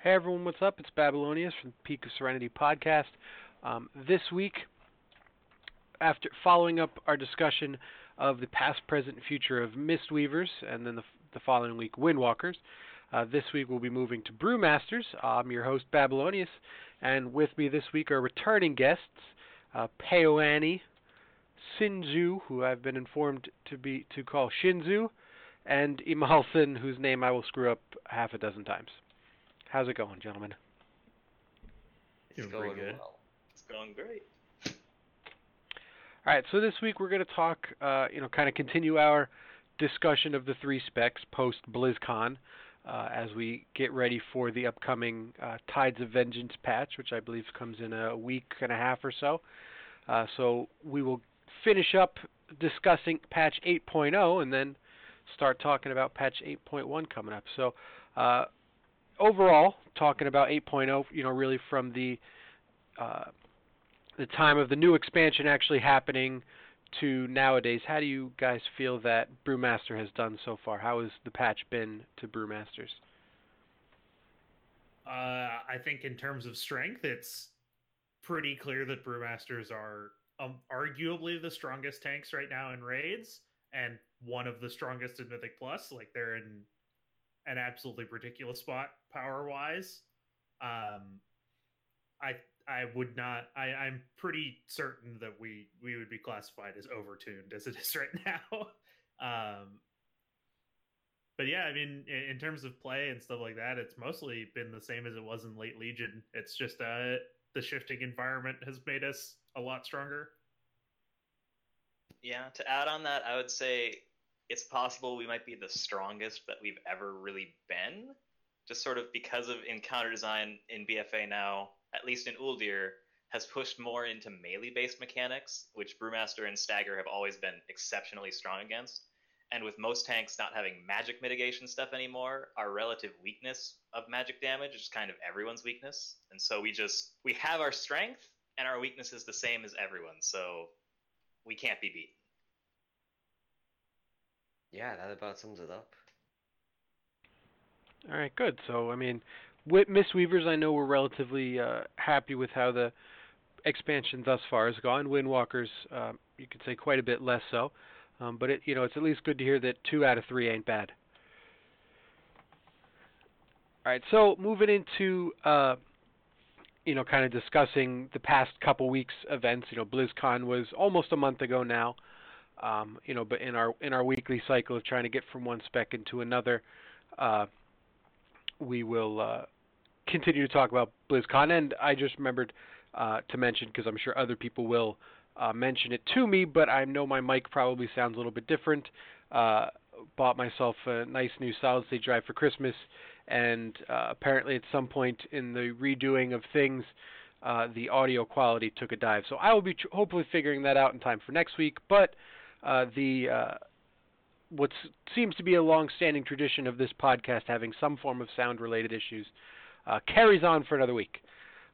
Hey everyone, what's up? It's Babylonius from the Peak of Serenity podcast. This week, after following up our discussion of the past, present, and future of Mistweavers, and then the following week, Windwalkers, this week we'll be moving to Brewmasters. I'm your host, Babylonius, and with me this week are returning guests, Peoani, Sinzu, who I've been informed to call Shinzu, and Imalthan, whose name I will screw up half a dozen times. How's it going, gentlemen? It's going well. It's going great. All right, so this week we're going to talk, kind of continue our discussion of the three specs post BlizzCon as we get ready for the upcoming Tides of Vengeance patch, which I believe comes in a week and a half or so. So we will finish up discussing patch 8.0 and then start talking about patch 8.1 coming up. So overall, talking about 8.0, really from the time of the new expansion actually happening to nowadays, how do you guys feel that Brewmaster has done so far? How has the patch been to Brewmasters? I think in terms of strength, it's pretty clear that Brewmasters are arguably the strongest tanks right now in raids, and one of the strongest in Mythic Plus. Like, they're in an absolutely ridiculous spot power wise. I would not. I'm pretty certain that we would be classified as overtuned as it is right now. But yeah, I mean, in terms of play and stuff like that, it's mostly been the same as it was in late Legion. It's just the shifting environment has made us a lot stronger. Yeah, to add on that, I would say it's possible we might be the strongest that we've ever really been, just sort of because of encounter design in BFA now, at least in Uldir, has pushed more into melee-based mechanics, which Brewmaster and Stagger have always been exceptionally strong against. And with most tanks not having magic mitigation stuff anymore, our relative weakness of magic damage is kind of everyone's weakness. And so we have our strength, and our weakness is the same as everyone, so we can't be beaten. Yeah, that about sums it up. All right, good. So, I mean, with Mistweavers, I know we're relatively happy with how the expansion thus far has gone. Windwalkers, you could say quite a bit less so. But it's at least good to hear that 2 out of 3 ain't bad. All right, so moving into kind of discussing the past couple weeks events. BlizzCon was almost a month ago now. But in our weekly cycle of trying to get from one spec into another, we will continue to talk about BlizzCon. And I just remembered to mention, because I'm sure other people will mention it to me, but I know my mic probably sounds a little bit different. Bought myself a nice new solid state drive for Christmas, and apparently at some point in the redoing of things, the audio quality took a dive. So I will be hopefully figuring that out in time for next week. But what seems to be a long-standing tradition of this podcast having some form of sound-related issues carries on for another week.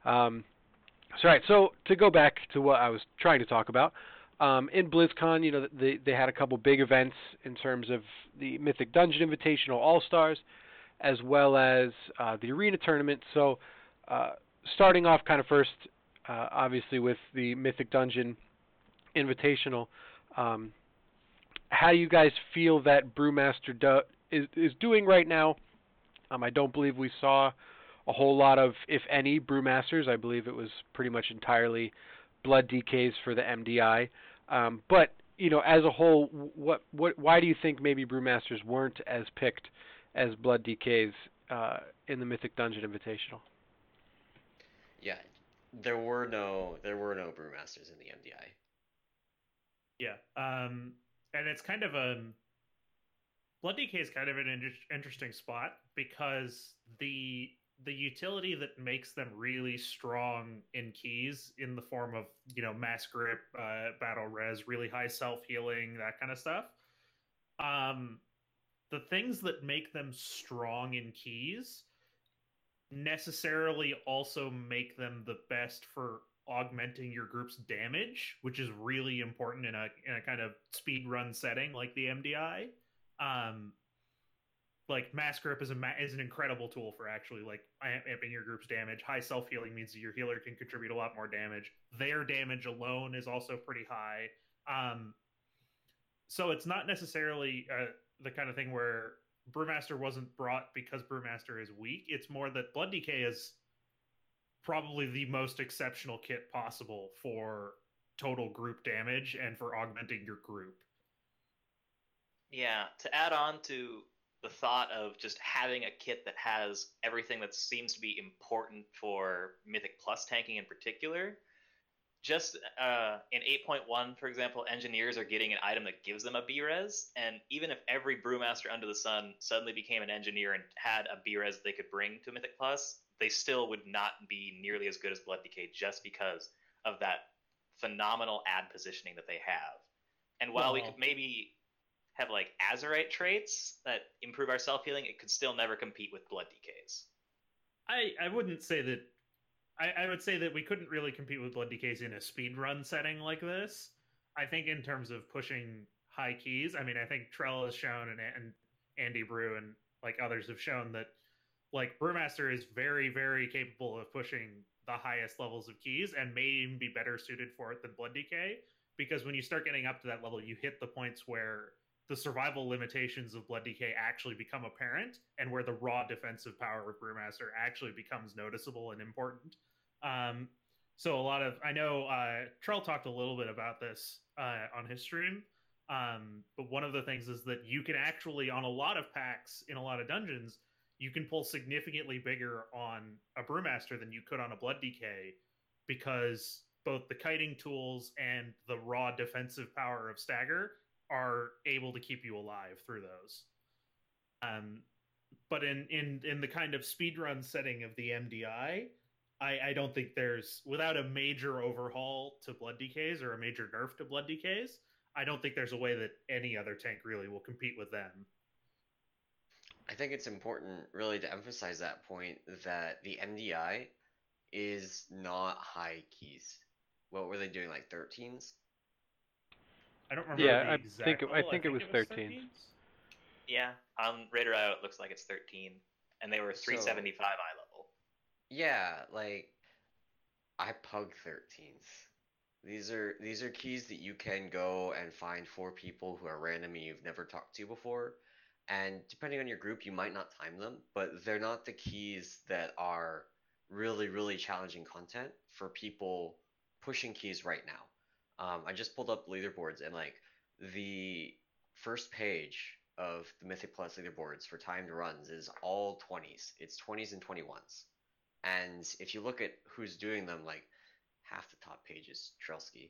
So to go back to what I was trying to talk about, in BlizzCon, they had a couple big events in terms of the Mythic Dungeon Invitational All-Stars, as well as the Arena Tournament. So starting off kind of first, obviously with the Mythic Dungeon Invitational, how do you guys feel that Brewmaster is doing right now? I don't believe we saw a whole lot of, if any, Brewmasters. I believe it was pretty much entirely Blood DKs for the MDI. But as a whole, why do you think maybe Brewmasters weren't as picked as Blood DKs in the Mythic Dungeon Invitational? Yeah, there were no Brewmasters in the MDI. Yeah, and it's kind of Blood DK is kind of an interesting spot because the utility that makes them really strong in keys in the form of mass grip, battle res, really high self healing, that kind of stuff. The things that make them strong in keys necessarily also make them the best for augmenting your group's damage, which is really important in a kind of speed run setting like the MDI. like Mass Grip is is an incredible tool for actually like amping your group's damage. High self healing means that your healer can contribute a lot more damage. Their damage alone is also pretty high. So it's not necessarily the kind of thing where Brewmaster wasn't brought because Brewmaster is weak. It's more that Blood DK is probably the most exceptional kit possible for total group damage and for augmenting your group. Yeah, to add on to the thought of just having a kit that has everything that seems to be important for Mythic Plus tanking in particular, just in 8.1, for example, engineers are getting an item that gives them a B-Res, and even if every Brewmaster under the sun suddenly became an engineer and had a B-Res they could bring to Mythic Plus, they still would not be nearly as good as Blood DK just because of that phenomenal ad positioning that they have. And while we could maybe have like Azerite traits that improve our self-healing, it could still never compete with Blood DKs. I wouldn't say that. I would say that we couldn't really compete with Blood DKs in a speedrun setting like this. I think in terms of pushing high keys, I mean, I think Trell has shown and Andy Brew and like others have shown that like Brewmaster is very, very capable of pushing the highest levels of keys and may even be better suited for it than Blood DK, because when you start getting up to that level, you hit the points where the survival limitations of Blood DK actually become apparent and where the raw defensive power of Brewmaster actually becomes noticeable and important. So a lot of, I know Trell talked a little bit about this on his stream, but one of the things is that you can actually, on a lot of packs in a lot of dungeons, you can pull significantly bigger on a Brewmaster than you could on a Blood DK, because both the kiting tools and the raw defensive power of Stagger are able to keep you alive through those. But in the kind of speedrun setting of the MDI, I don't think there's, without a major overhaul to Blood DKs or a major nerf to Blood DKs, I don't think there's a way that any other tank really will compete with them. I think it's important really to emphasize that point, that the MDI is not high keys. What were they doing, like 13s? I don't remember Yeah, the exact I think it was 13. Yeah, on Raider.io it looks like it's 13, and they were 375 eye level. Yeah, like I pug 13s. These are keys that you can go and find 4 people who are random and you've never talked to before. And depending on your group, you might not time them, but they're not the keys that are really, really challenging content for people pushing keys right now. I just pulled up leaderboards, and like the first page of the Mythic Plus leaderboards for timed runs is all 20s. It's 20s and 21s. And if you look at who's doing them, like half the top page is Trelsky.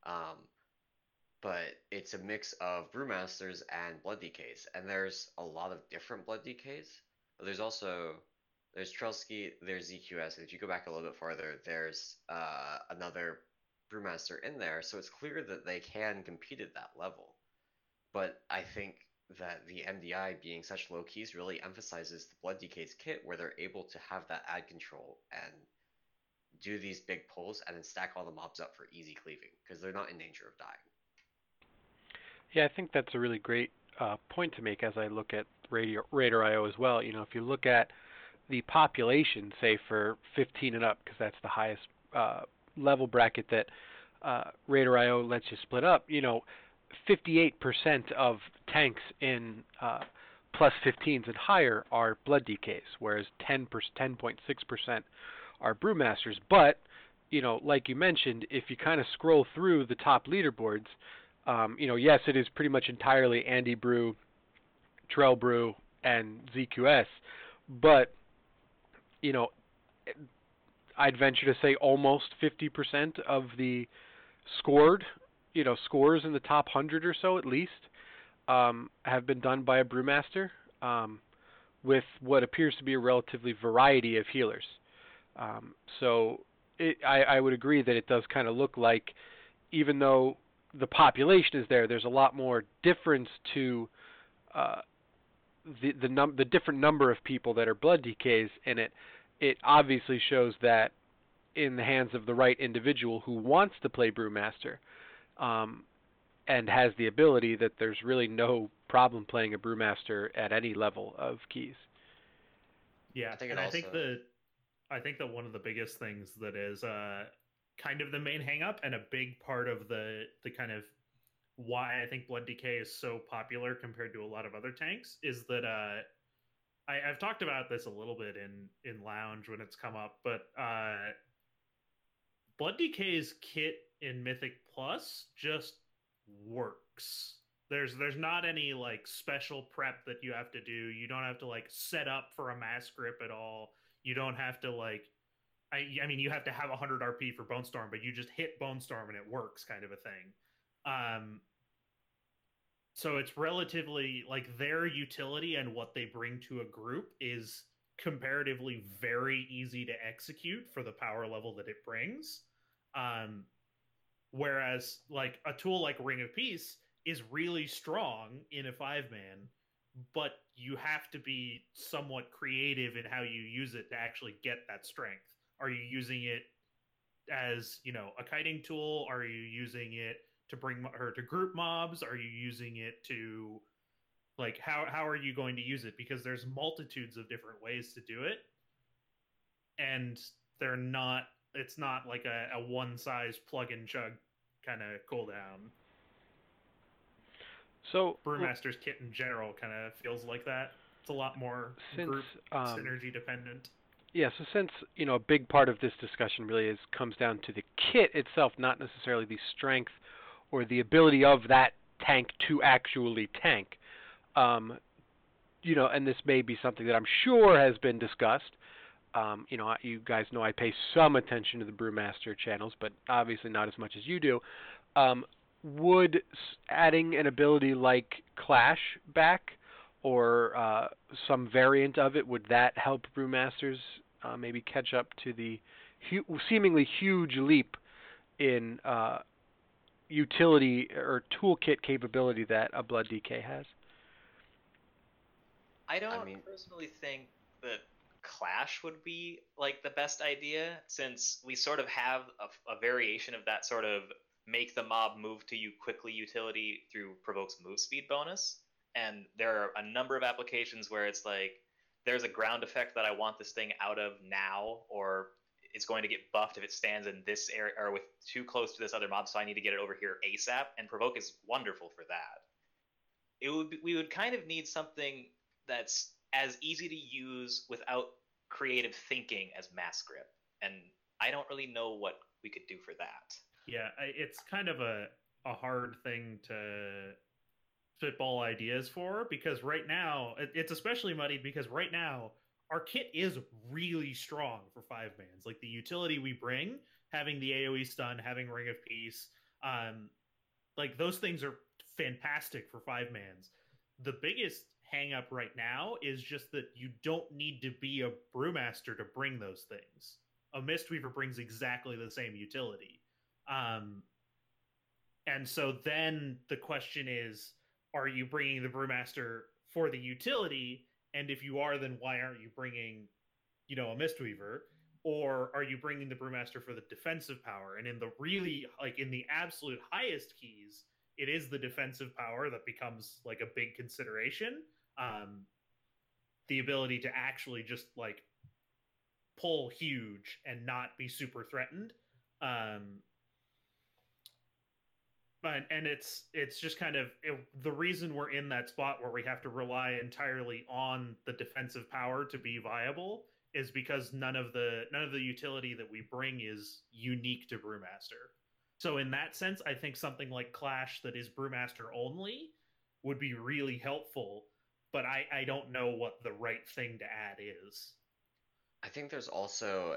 But it's a mix of Brewmasters and Blood DKs, and there's a lot of different Blood DKs. But there's Trelsky, there's ZQS, and if you go back a little bit farther, there's another Brewmaster in there, so it's clear that they can compete at that level. But I think that the MDI being such low keys really emphasizes the Blood DK's kit, where they're able to have that ad control and do these big pulls and then stack all the mobs up for easy cleaving, because they're not in danger of dying. Yeah, I think that's a really great point to make as I look at Raider.io as well. You know, if you look at the population, say for 15 and up, because that's the highest level bracket that Raider.io lets you split up, you know, 58% of tanks in plus 15s and higher are Blood DKs, whereas 10.6% are Brewmasters. But, you know, like you mentioned, if you kind of scroll through the top leaderboards, you know, yes, it is pretty much entirely Andy Brew, Trell Brew, and ZQS, but, you know, I'd venture to say almost 50% of the scores in the top 100 or so at least, have been done by a Brewmaster, with what appears to be a relatively variety of healers. So I would agree that it does kind of look like, even though the population is there, there's a lot more difference to the different number of people that are Blood DKs, and it obviously shows that in the hands of the right individual who wants to play Brewmaster, and has the ability that there's really no problem playing a Brewmaster at any level of keys. Yeah, I think and it I think also. that one of the biggest things that is kind of the main hang up and a big part of the kind of why I think Blood DK is so popular compared to a lot of other tanks is that I've talked about this a little bit in Lounge when it's come up, but Blood DK's kit in Mythic Plus just works. There's not any like special prep that you have to do. You don't have to like set up for a mass grip at all. You don't have to like I mean you have to have 100 RP for Bone Storm, but you just hit Bone Storm and it works kind of a thing. So it's relatively like their utility and what they bring to a group is comparatively very easy to execute for the power level that it brings. Whereas like a tool like Ring of Peace is really strong in a 5-man, but you have to be somewhat creative in how you use it to actually get that strength. Are you using it as, you know, a kiting tool? Are you using it to bring her to group mobs? Are you using it to like how are you going to use it? Because there's multitudes of different ways to do it, and they're not. It's not like a one size plug and chug kind of cooldown. So Brewmaster's kit in general kind of feels like that. It's a lot more group synergy dependent. Yeah, so since, you know, a big part of this discussion really comes down to the kit itself, not necessarily the strength or the ability of that tank to actually tank. You know, and this may be something that I'm sure has been discussed. You know, you guys know I pay some attention to the Brewmaster channels, but obviously not as much as you do. Would adding an ability like Clash back, or some variant of it, would that help Brewmasters maybe catch up to the seemingly huge leap in utility or toolkit capability that a Blood DK has? I don't personally think that Clash would be like the best idea, since we sort of have a variation of that sort of make the mob move to you quickly utility through Provoke's move speed bonus. And there are a number of applications where it's like there's a ground effect that I want this thing out of now, or it's going to get buffed if it stands in this area or with too close to this other mob, so I need to get it over here ASAP. And Provoke is wonderful for that. We would kind of need something that's as easy to use without creative thinking as Mass Grip, and I don't really know what we could do for that. Yeah, it's kind of a hard thing to spitball ideas for, because right now it's especially muddy because right now our kit is really strong for 5-mans. Like the utility we bring, having the AoE stun, having Ring of Peace, like those things are fantastic for 5-mans. The biggest hang up right now is just that you don't need to be a Brewmaster to bring those things. A Mistweaver brings exactly the same utility. And so then the question is, are you bringing the Brewmaster for the utility? And if you are, then why aren't you bringing, you know, a Mistweaver? Or are you bringing the Brewmaster for the defensive power? And in the really, like in the absolute highest keys, it is the defensive power that becomes like a big consideration. The ability to actually just like pull huge and not be super threatened. And it's just kind of the reason we're in that spot where we have to rely entirely on the defensive power to be viable is because none of the utility that we bring is unique to Brewmaster. So in that sense, I think something like Clash that is Brewmaster only would be really helpful, but I don't know what the right thing to add is. I think there's also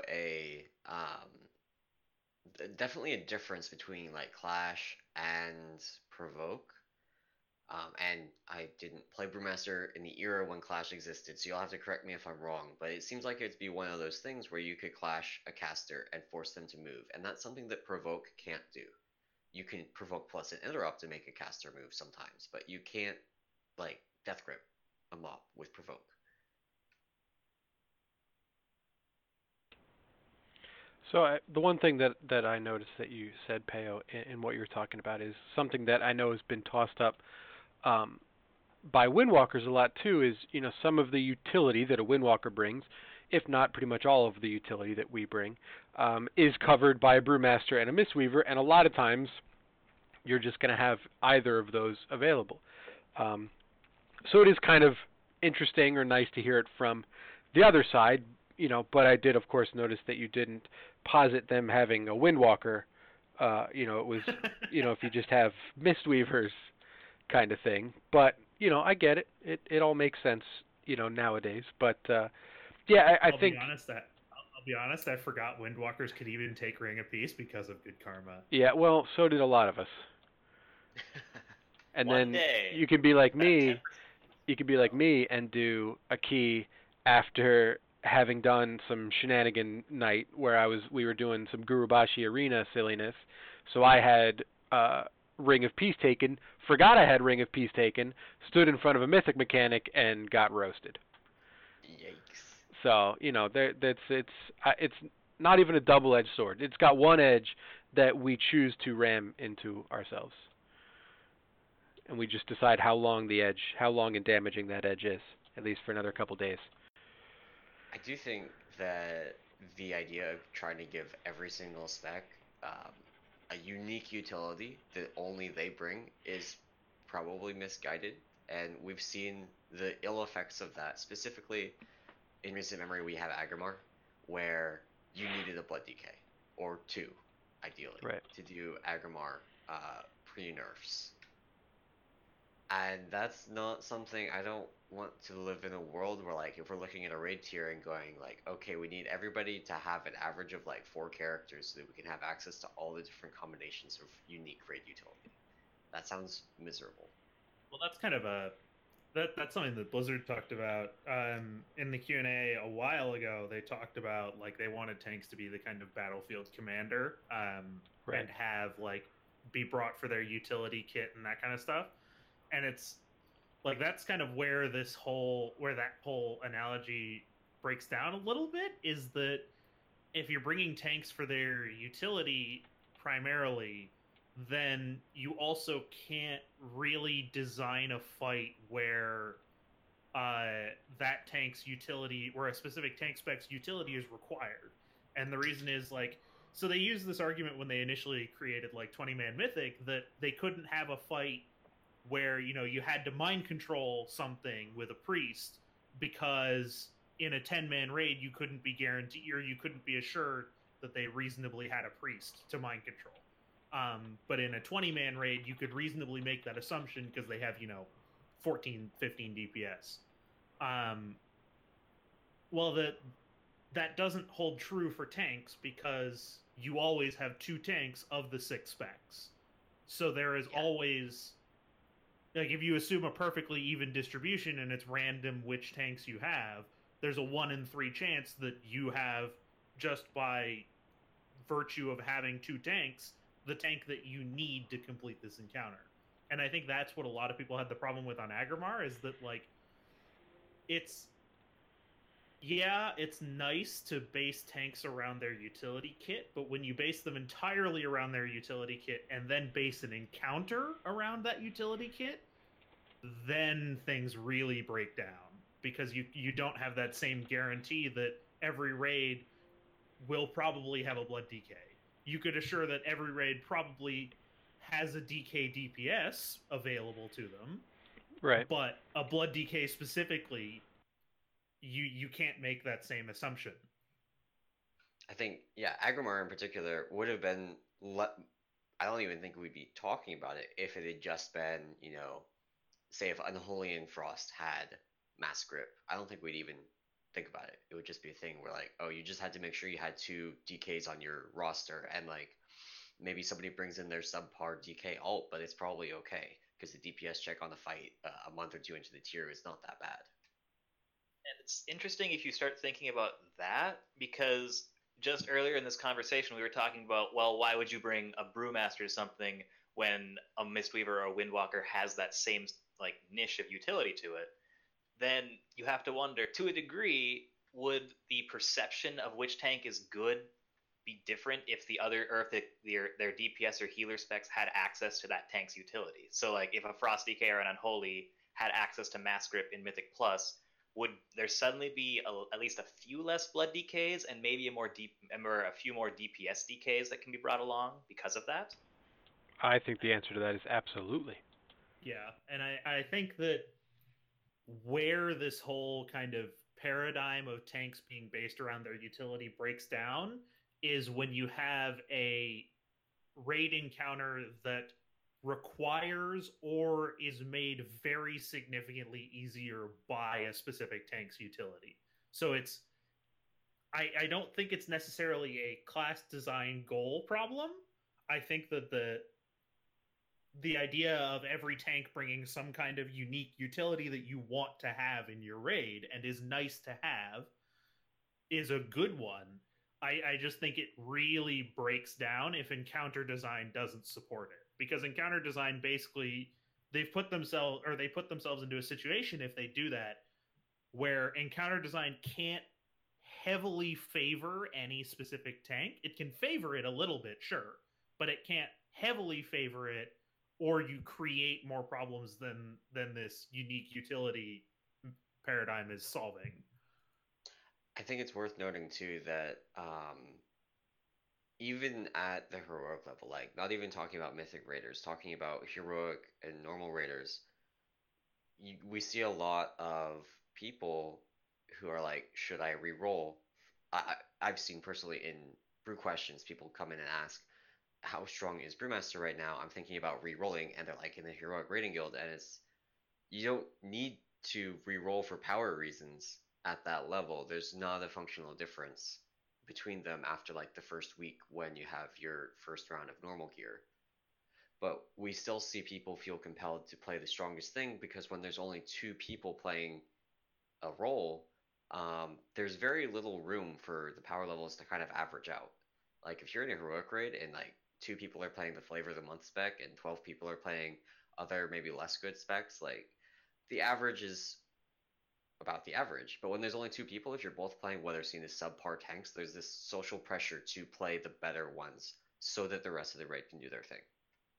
definitely a difference between like Clash and Provoke. And I didn't play Brewmaster in the era when Clash existed, so you'll have to correct me if I'm wrong, but it seems like it'd be one of those things where you could Clash a caster and force them to move, and that's something that Provoke can't do. You can Provoke plus an interrupt to make a caster move sometimes, but you can't, like, Death Grip a mob with Provoke. So the one thing that I noticed that you said, Peo, in what you were talking about is something that I know has been tossed up um, by Windwalkers a lot too. Is some of the utility that a Windwalker brings, if not pretty much all of the utility that we bring, is covered by a Brewmaster and a Mistweaver, and a lot of times you're just going to have either of those available. Um, so it is kind of interesting or nice to hear it from the other side, but I did, of course, notice that you didn't posit them having a Windwalker. It was, if you just have Mistweavers kind of thing. But, I get it. It all makes sense, nowadays. But, yeah, I think... I'll be honest, I forgot Windwalkers could even take Ring of Peace because of good karma. Yeah, well, so did a lot of us. And One then day, you can be like me. 10%. You could be like me and do a key after having done some shenanigan night where we were doing some Gurubashi Arena silliness. So I had Ring of Peace taken, forgot I had Ring of Peace taken, stood in front of a Mythic mechanic and got roasted. Yikes. So it's not even a double-edged sword. It's got one edge that we choose to ram into ourselves. And we just decide how long and damaging that edge is, at least for another couple days. I do think that the idea of trying to give every single spec a unique utility that only they bring is probably misguided, and we've seen the ill effects of that. Specifically, in recent memory, we have Agrimar, where you needed a Blood DK, or two, ideally, right, to do Agrimar pre-nerfs. And that's not something I don't want to live in a world where, like, if we're looking at a raid tier and going, like, okay, we need everybody to have an average of, like, 4 characters so that we can have access to all the different combinations of unique raid utility. That sounds miserable. Well, that's kind of that's something that Blizzard talked about in the Q&A a while ago. They talked about, like, they wanted tanks to be the kind of battlefield commander right, and have, like, be brought for their utility kit and that kind of stuff. And it's like that's kind of where that whole analogy breaks down a little bit, is that if you're bringing tanks for their utility primarily, then you also can't really design a fight where that tank's utility, where a specific tank spec's utility is required. And the reason is, like, so they used this argument when they initially created, like, 20-man Mythic, that they couldn't have a fight where, you had to mind control something with a priest, because in a 10-man raid you couldn't be guaranteed, or you couldn't be assured that they reasonably had a priest to mind control. But in a 20-man raid you could reasonably make that assumption because they have 14, 15 DPS. Well, that doesn't hold true for tanks, because you always have 2 tanks of the 6 specs. So there is always, like, if you assume a perfectly even distribution and it's random which tanks you have, there's a 1 in 3 chance that you have, just by virtue of having 2 tanks, the tank that you need to complete this encounter. And I think that's what a lot of people had the problem with on Agrimar, is that, like, it's nice to base tanks around their utility kit, but when you base them entirely around their utility kit and then base an encounter around that utility kit, then things really break down, because you don't have that same guarantee that every raid will probably have a Blood DK. You could assure that every raid probably has a DK DPS available to them, right, but a Blood DK specifically, you can't make that same assumption. I think, Agrimar in particular would have been I don't even think we'd be talking about it if it had just been, say if Unholy and Frost had Mass Grip. I don't think we'd even think about it. It would just be a thing where, like, oh, you just had to make sure you had 2 DKs on your roster, and, like, maybe somebody brings in their subpar DK ult, but it's probably okay, because the DPS check on the fight a month or 2 into the tier is not that bad. And it's interesting if you start thinking about that, because just earlier in this conversation we were talking about, well, why would you bring a Brewmaster to something when a Mistweaver or a Windwalker has that same, like, niche of utility to it? Then you have to wonder, to a degree, would the perception of which tank is good be different if the other, or if their DPS or healer specs had access to that tank's utility. So like if a Frost DK or an Unholy had access to Mass Grip in Mythic Plus, would there suddenly be at least a few less blood DKs and maybe a few more DPS DKs that can be brought along because of that? I think the answer to that is absolutely. Yeah, and I think that where this whole kind of paradigm of tanks being based around their utility breaks down is when you have a raid encounter that requires or is made very significantly easier by a specific tank's utility. So it's I don't think it's necessarily a class design goal problem. I think that the idea of every tank bringing some kind of unique utility that you want to have in your raid and is nice to have is a good one. I just think it really breaks down if encounter design doesn't support it, because encounter design basically they put themselves into a situation, if they do that, where encounter design can't heavily favor any specific tank. It can favor it a little bit, sure, but it can't heavily favor it, or you create more problems than this unique utility paradigm is solving. I think it's worth noting too that even at the heroic level, like not even talking about mythic raiders, talking about heroic and normal raiders, we see a lot of people who are like, should I re-roll? I've seen personally in brew questions, people come in and ask, how strong is Brewmaster right now? I'm thinking about re-rolling, and they're like in the heroic raiding guild, and it's, you don't need to re-roll for power reasons at that level. There's not a functional difference between them after like the first week when you have your first round of normal gear. But we still see people feel compelled to play the strongest thing, because when there's only two people playing a role, there's very little room for the power levels to kind of average out. Like if you're in a heroic raid and like 2 people are playing the flavor of the month spec and 12 people are playing other maybe less good specs, like the average is about the average. But when there's only 2 people, if you're both playing what are seen as subpar tanks, there's this social pressure to play the better ones so that the rest of the raid can do their thing.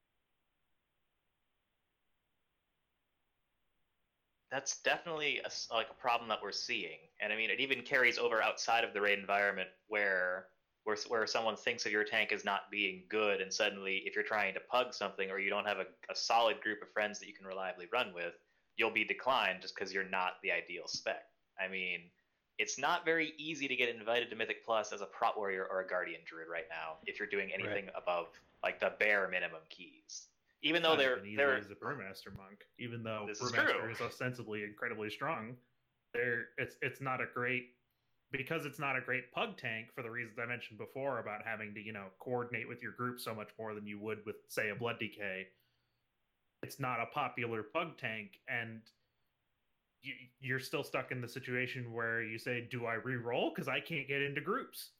That's definitely a problem that we're seeing, and I mean it even carries over outside of the raid environment where someone thinks of your tank as not being good, and suddenly if you're trying to pug something or you don't have a solid group of friends that you can reliably run with, you'll be declined just because you're not the ideal spec. I mean, it's not very easy to get invited to Mythic Plus as a Prot Warrior or a Guardian Druid right now if you're doing anything above like the bare minimum keys. Even though they're as a Brewmaster monk, even though Brewmaster is ostensibly incredibly strong, it's not a great, because it's not a great pug tank for the reasons I mentioned before about having to, coordinate with your group so much more than you would with, say, a Blood DK. It's not a popular pug tank, and you're still stuck in the situation where you say, do I re-roll? Because I can't get into groups.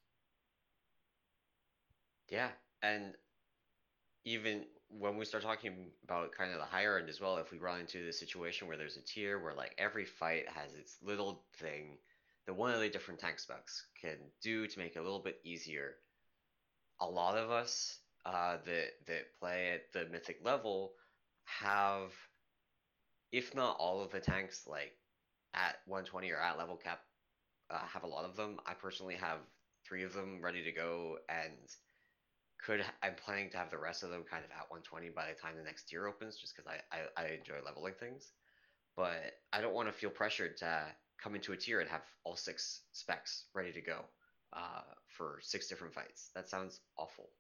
Yeah, and even when we start talking about kind of the higher end as well, if we run into the situation where there's a tier where like every fight has its little thing that one of the different tank specs can do to make it a little bit easier, a lot of us that play at the mythic level have, if not all of the tanks like at 120 or at level cap, have a lot of them. I personally have 3 of them ready to go, and I'm planning to have the rest of them kind of at 120 by the time the next tier opens, just because I enjoy leveling things. But I don't want to feel pressured to come into a tier and have all 6 specs ready to go for 6 different fights. That sounds awful.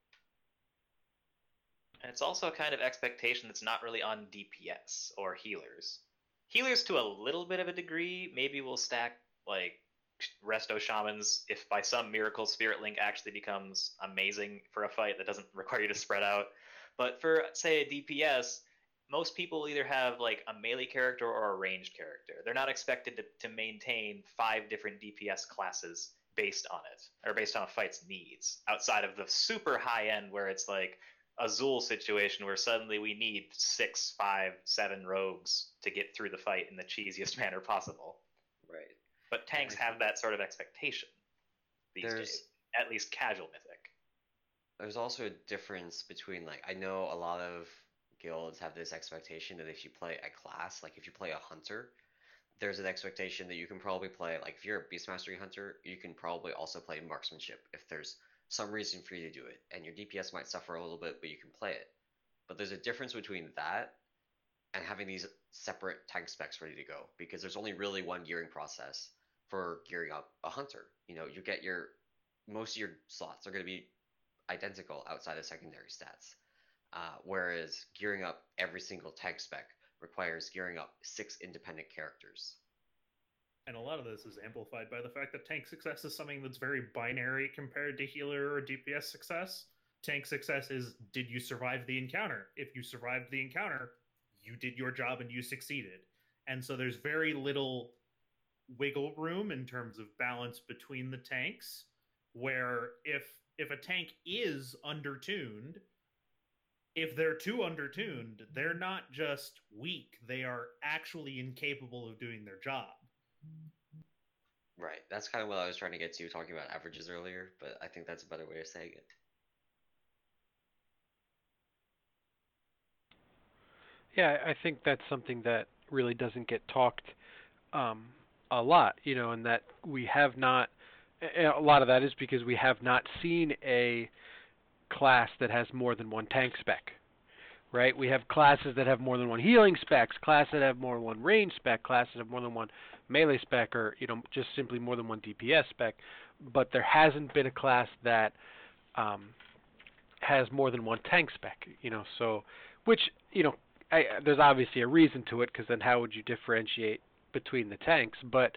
And it's also a kind of expectation that's not really on DPS or healers. Healers, to a little bit of a degree, maybe will stack like Resto Shamans if by some miracle Spirit Link actually becomes amazing for a fight that doesn't require you to spread out. But for, say, a DPS, most people either have like a melee character or a ranged character. They're not expected to maintain 5 different DPS classes based on it, or based on a fight's needs, outside of the super high end where it's like a Zul situation where suddenly we need 6, 5, 7 rogues to get through the fight in the cheesiest manner possible. Right. But tanks have that sort of expectation these days, at least casual Mythic. there's also a difference between like I know a lot of guilds have this expectation that if you play a class, like if you play a hunter, there's an expectation that you can probably play like if you're a beast mastery hunter, you can probably also play marksmanship if there's some reason for you to do it, and your DPS might suffer a little bit, but you can play it. But there's a difference between that and having these separate tank specs ready to go because there's only really one gearing process for gearing up a hunter. You know, you get your most of your slots are going to be identical outside of secondary stats. Whereas gearing up every single tank spec requires gearing up 6 independent characters. And a lot of this is amplified by the fact that tank success is something that's very binary compared to healer or DPS success. Tank success is, did you survive the encounter? If you survived the encounter, you did your job and you succeeded. And so there's very little wiggle room in terms of balance between the tanks, where if a tank is undertuned, if they're too undertuned, they're not just weak, they are actually incapable of doing their job. Right. That's kind of what I was trying to get to talking about averages earlier, but I think that's a better way of saying it. Yeah, I think that's something that really doesn't get talked a lot, and that we have not. A lot of that is because we have not seen a class that has more than one tank spec, right? We have classes that have more than one healing specs, classes that have more than one range spec, classes that have more than one melee spec, or just simply more than one DPS spec. But there hasn't been a class that has more than one tank spec, So, which there's obviously a reason to it, because then how would you differentiate between the tanks? But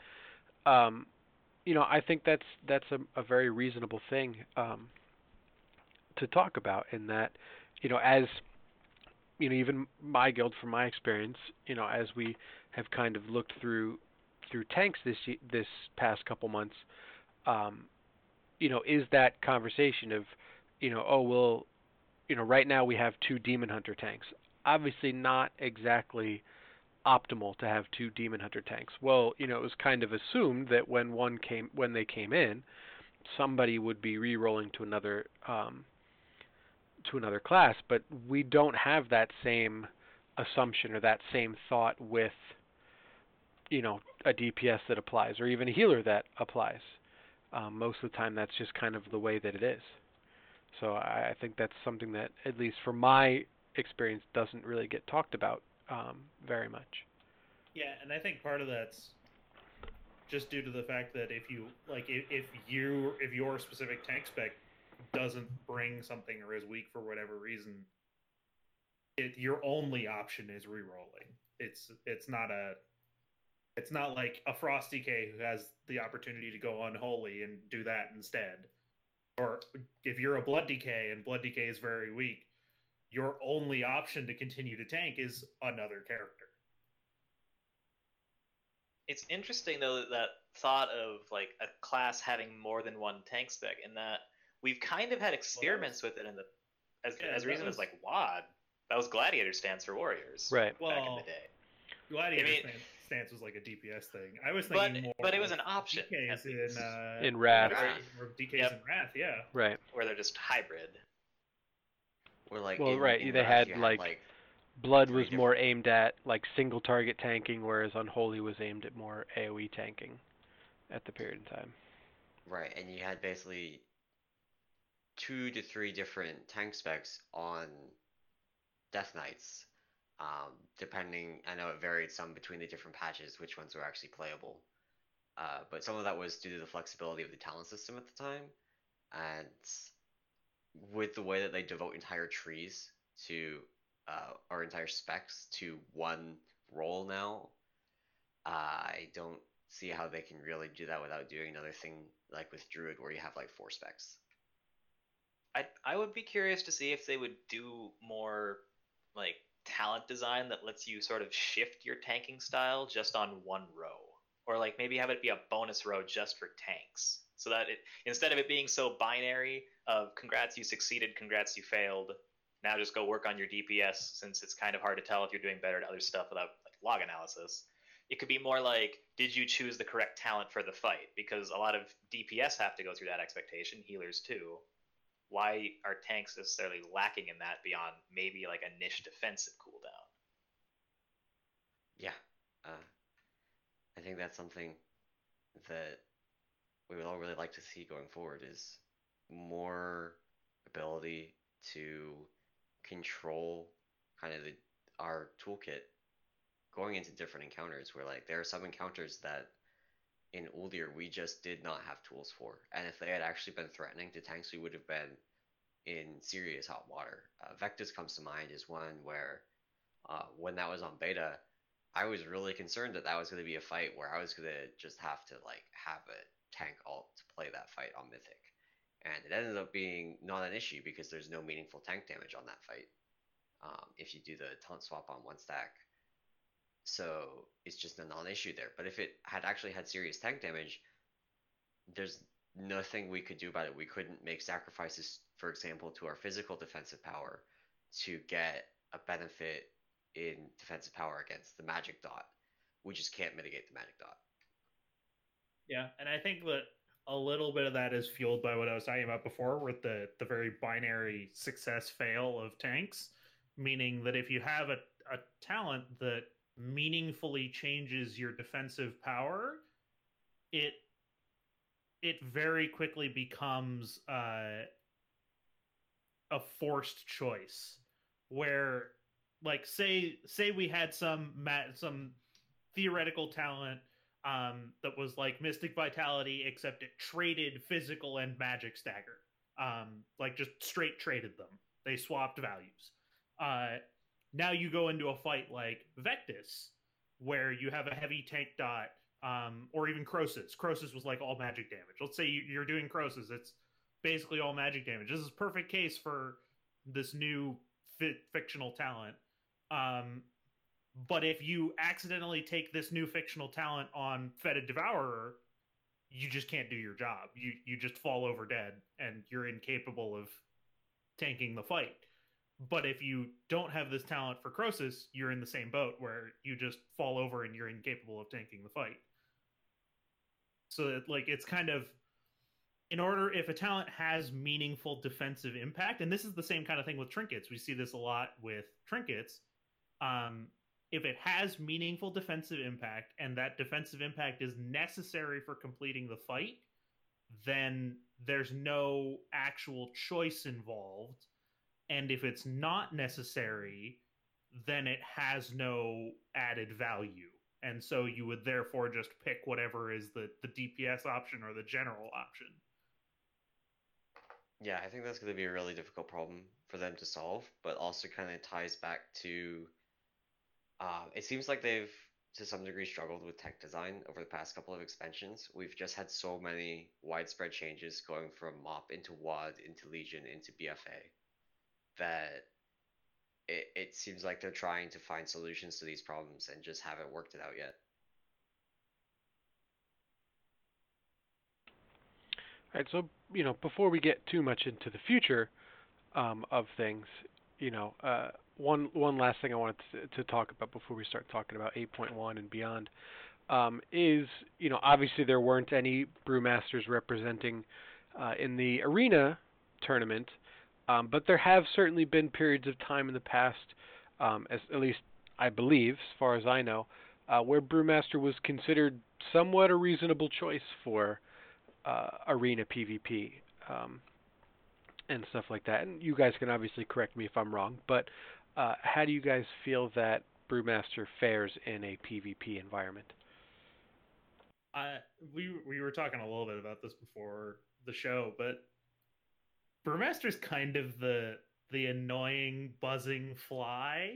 I think that's a very reasonable thing to talk about, in that as even my guild, from my experience, as we have kind of looked through tanks this past couple months, is that conversation of oh well, right now we have 2 demon hunter tanks. Obviously not exactly optimal to have 2 demon hunter tanks. Well, it was kind of assumed that when they came in, somebody would be re-rolling to another class, but we don't have that same assumption or that same thought with a DPS that applies, or even a healer that applies. Most of the time that's just kind of the way that it is. So I think that's something that, at least from my experience, doesn't really get talked about very much. Yeah, and I think part of that's just due to the fact that if your specific tank spec doesn't bring something or is weak for whatever reason, your only option is re-rolling. It's not like a Frost DK who has the opportunity to go unholy and do that instead. Or if you're a Blood DK and Blood DK is very weak, your only option to continue to tank is another character. It's interesting though that thought of like a class having more than one tank spec, in that we've kind of had experiments with it in the as recent as like WoD. That was Gladiator stance for warriors, right? Back in the day. Gladiator stance was like a DPS thing. I was thinking more, but it was an option. DKs in Wrath, or DKs in Wrath, yeah, right. Where they're just hybrid. Or like they Wrath, had like Blood was more aimed at like single target tanking, whereas Unholy was aimed at more AoE tanking at the period in time. Right, and you had basically 2 to 3 different tank specs on Death Knights. Depending, I know it varied some between the different patches, which ones were actually playable. But some of that was due to the flexibility of the talent system at the time. And with the way that they devote entire trees to, or entire specs to one role now, I don't see how they can really do that without doing another thing like with Druid, where you have like 4 specs. I would be curious to see if they would do more like talent design that lets you sort of shift your tanking style just on one row, or like maybe have it be a bonus row just for tanks, so that instead of it being so binary of congrats you succeeded, congrats you failed, now just go work on your DPS, since it's kind of hard to tell if you're doing better at other stuff without like log analysis. It could be more like, did you choose the correct talent for the fight? Because a lot of DPS have to go through that expectation, healers too. why are tanks necessarily lacking in that beyond maybe like a niche defensive cooldown? Yeah, I think that's something that we would all really like to see going forward is more ability to control kind of our toolkit going into different encounters where like there are some encounters that in Uldir we just did not have tools for, and if they had actually been threatening to tanks we would have been in serious hot water. Vectis comes to mind as one where when that was on beta I was really concerned that that was going to be a fight where I was going to just have to like have a tank alt to play that fight on Mythic. And it ended up being not an issue because there's no meaningful tank damage on that fight if you do the taunt swap on one stack. So it's just a non-issue there. But if it had actually had serious tank damage, there's nothing we could do about it. We couldn't make sacrifices, for example, to our physical defensive power to get a benefit in defensive power against the magic dot. We just can't mitigate the magic dot. Yeah, and I think that a little bit of that is fueled by what I was talking about before with the very binary success fail of tanks, meaning that if you have a talent that meaningfully changes your defensive power, it very quickly becomes a forced choice where, like, say we had some theoretical talent that was like Mystic Vitality, except it traded physical and magic stagger. Like just straight traded them. They swapped values. Now you go into a fight like Vectis, where you have a heavy tank dot, or even Crosis. Crosis was like all magic damage. Let's say you're doing Crosis. It's basically all magic damage. This is a perfect case for this new fictional talent. But if you accidentally take this new fictional talent on Fetid Devourer, you just can't do your job. You just fall over dead, and you're incapable of tanking the fight. But if you don't have this talent for Crosis, you're in the same boat where you just fall over and you're incapable of tanking the fight. So that, like, it's kind of, in order, if a talent has meaningful defensive impact, and this is the same kind of thing with trinkets. We see this a lot with trinkets. If it has meaningful defensive impact and that defensive impact is necessary for completing the fight, then there's no actual choice involved. And if it's not necessary, then it has no added value. And so you would therefore just pick whatever is the DPS option or the general option. Yeah, I think that's going to be a really difficult problem for them to solve, but also kind of ties back to it seems like they've, to some degree, struggled with tech design over the past couple of expansions. We've just had so many widespread changes going from MOP into WoD, into Legion, into BFA, that it seems like they're trying to find solutions to these problems and just haven't worked it out yet. All right, so, before we get too much into the future of things, one last thing I wanted to talk about before we start talking about 8.1 and beyond is, obviously there weren't any brewmasters representing in the arena tournament, but there have certainly been periods of time in the past, as at least I believe, as far as I know, where brewmaster was considered somewhat a reasonable choice for arena PvP. And stuff like that. And you guys can obviously correct me if I'm wrong, but how do you guys feel that Brewmaster fares in a PvP environment? We were talking a little bit about this before the show, but Brewmaster's kind of the annoying buzzing fly.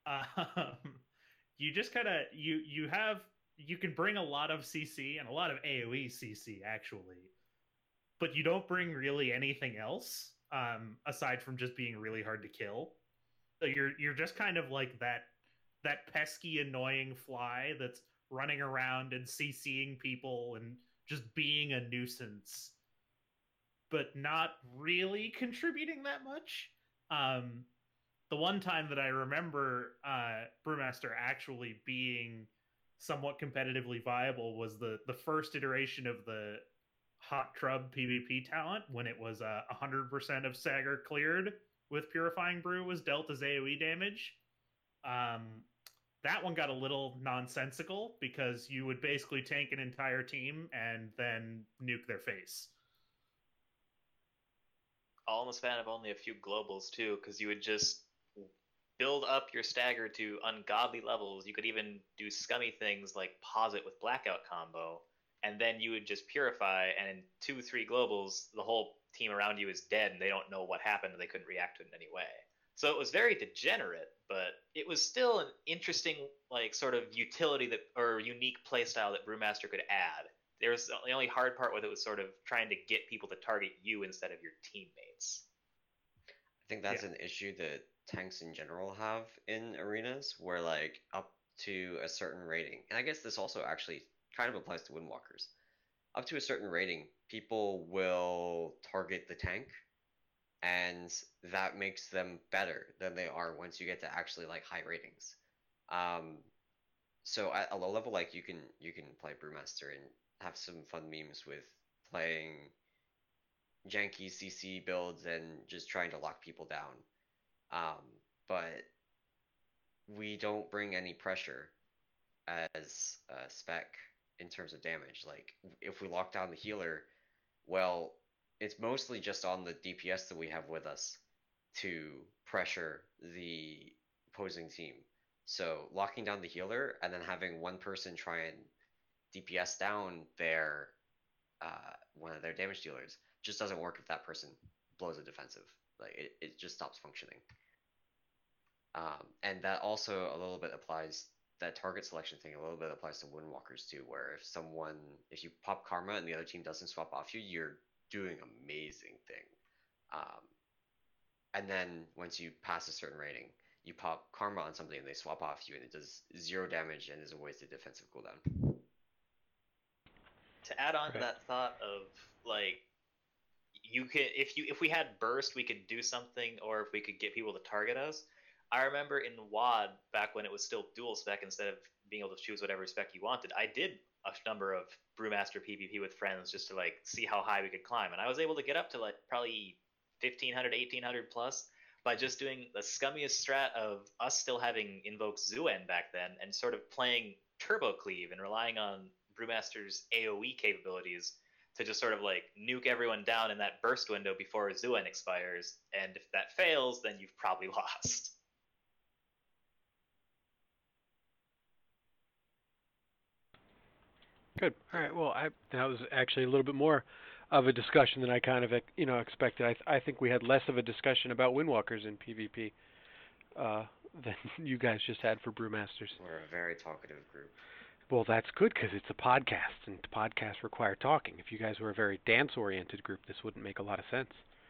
You just kind of you can bring a lot of CC and a lot of AoE CC actually, but you don't bring really anything else. Aside from just being really hard to kill. So you're just kind of like that pesky, annoying fly that's running around and CCing people and just being a nuisance, but not really contributing that much. The one time that I remember Brewmaster actually being somewhat competitively viable was the first iteration of the hot trub PvP talent when it was 100% of Stagger cleared with Purifying Brew was dealt as AoE damage. That one got a little nonsensical because you would basically tank an entire team and then nuke their face. Almost fan of only a few globals too, because you would just build up your stagger to ungodly levels. You could even do scummy things like pause it with blackout combo, and then you would just purify, and in 2-3 globals, the whole team around you is dead, and they don't know what happened, and they couldn't react to it in any way. So it was very degenerate, but it was still an interesting, like, sort of utility that or unique playstyle that Brewmaster could add. There's the only hard part with it was sort of trying to get people to target you instead of your teammates. I think that's an issue that tanks in general have in arenas, where like up to a certain rating, and I guess this also actually kind of applies to Windwalkers. Up to a certain rating, people will target the tank, and that makes them better than they are once you get to actually like high ratings. So at a low level, like you can play Brewmaster and have some fun memes with playing janky CC builds and just trying to lock people down. But we don't bring any pressure as a spec in terms of damage. Like if we lock down the healer, well, it's mostly just on the DPS that we have with us to pressure the opposing team. So locking down the healer and then having one person try and DPS down their one of their damage dealers just doesn't work if that person blows a defensive. Like it just stops functioning. And that also a little bit applies, that target selection thing a little bit applies to Windwalkers too, where if you pop Karma and the other team doesn't swap off you, you're doing amazing thing. And then once you pass a certain rating, you pop Karma on somebody and they swap off you and it does 0 damage and is a wasted defensive cooldown. To add on to that thought of like, you could if we had burst, we could do something, or if we could get people to target us. I remember in WoD back when it was still dual spec instead of being able to choose whatever spec you wanted. I did a number of Brewmaster PvP with friends just to like see how high we could climb, and I was able to get up to like probably 1500, 1800 plus by just doing the scummiest strat of us still having invoked Zuen back then and sort of playing Turbo Cleave and relying on Brewmaster's AoE capabilities to just sort of like nuke everyone down in that burst window before Zuen expires, and if that fails, then you've probably lost. Good. All right. Well, that was actually a little bit more of a discussion than I kind of expected. I think we had less of a discussion about Windwalkers in PvP than you guys just had for Brewmasters. We're a very talkative group. Well, that's good because it's a podcast, and podcasts require talking. If you guys were a very dance-oriented group, this wouldn't make a lot of sense.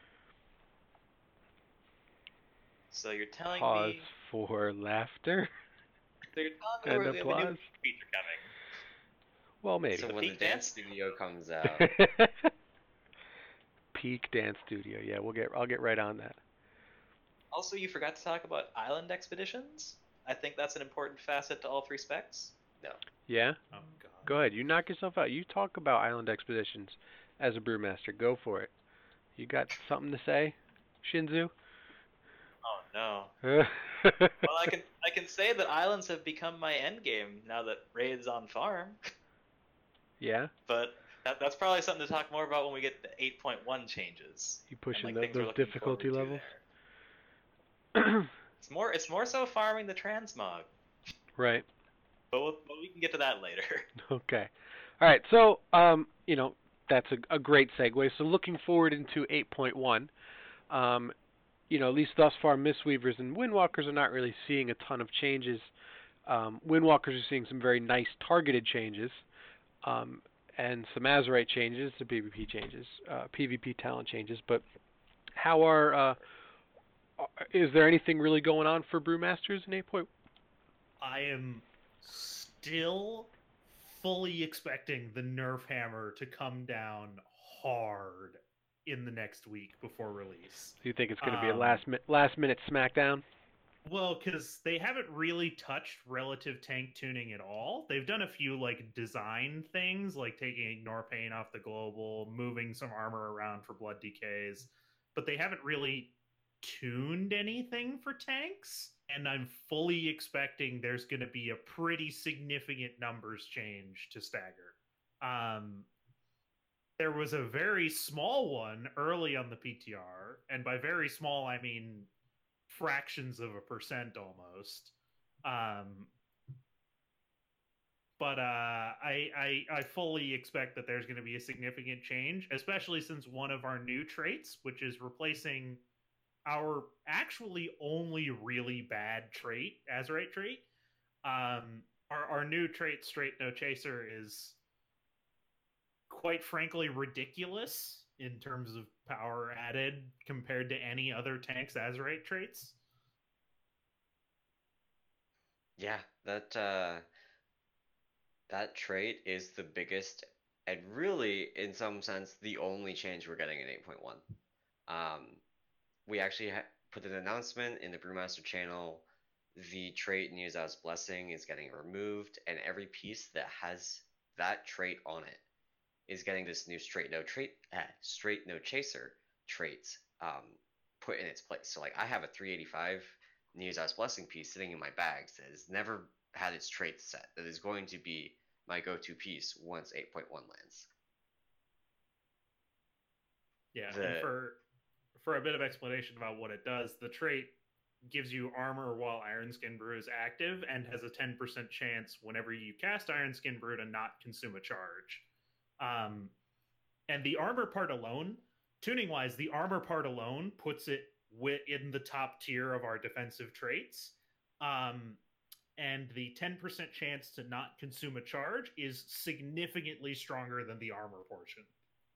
So you're telling Pause me... for laughter. So you're telling me and applause. we have a new feature coming. Well, maybe. So when the dance studio comes out... Peak Dance Studio. Yeah, I'll get right on that. Also, you forgot to talk about island expeditions. I think that's an important facet to all 3 specs. No. Yeah? Oh, God. Go ahead. You knock yourself out. You talk about island expeditions as a Brewmaster. Go for it. You got something to say, Shinzu? Oh, no. Well, I can say that islands have become my endgame now that Raid's on farm. Yeah? But that's probably something to talk more about when we get the 8.1 changes. You pushing and, those difficulty levels? It's more so farming the transmog. Right. But we can get to that later. Okay. All right. So, that's a great segue. So looking forward into 8.1, at least thus far, Mistweavers and Windwalkers are not really seeing a ton of changes. Windwalkers are seeing some very nice targeted changes, and some Azerite changes, the PvP changes, PvP talent changes. But is there anything really going on for Brewmasters in 8.1? I am still fully expecting the nerf hammer to come down hard in the next week before release. Do you think it's going to be a last minute SmackDown? Well, because they haven't really touched relative tank tuning at all. They've done a few like design things, like taking Ignore Pain off the global, moving some armor around for blood decays, but they haven't really tuned anything for tanks. And I'm fully expecting there's going to be a pretty significant numbers change to Stagger. There was a very small one early on the PTR, and by very small, I mean fractions of a percent almost. But I fully expect that there's going to be a significant change, especially since one of our new traits, which is replacing our actually only really bad trait, Azerite trait. Our new trait, Straight No Chaser, is quite frankly ridiculous in terms of power added compared to any other tank's Azerite traits. Yeah, that trait is the biggest and really, in some sense, the only change we're getting in 8.1. We actually put an announcement in the Brewmaster channel. The trait Niuzau's Blessing is getting removed, and every piece that has that trait on it is getting this new Straight No Chaser trait put in its place. So like I have a 385 Niuzau's Blessing piece sitting in my bags that has never had its trait set. That is going to be my go-to piece once 8.1 lands. Yeah, and for a bit of explanation about what it does, the trait gives you armor while Ironskin Brew is active and has a 10% chance whenever you cast Ironskin Brew to not consume a charge. And the armor part alone, tuning wise, the armor part alone puts it in the top tier of our defensive traits. And the 10% chance to not consume a charge is significantly stronger than the armor portion.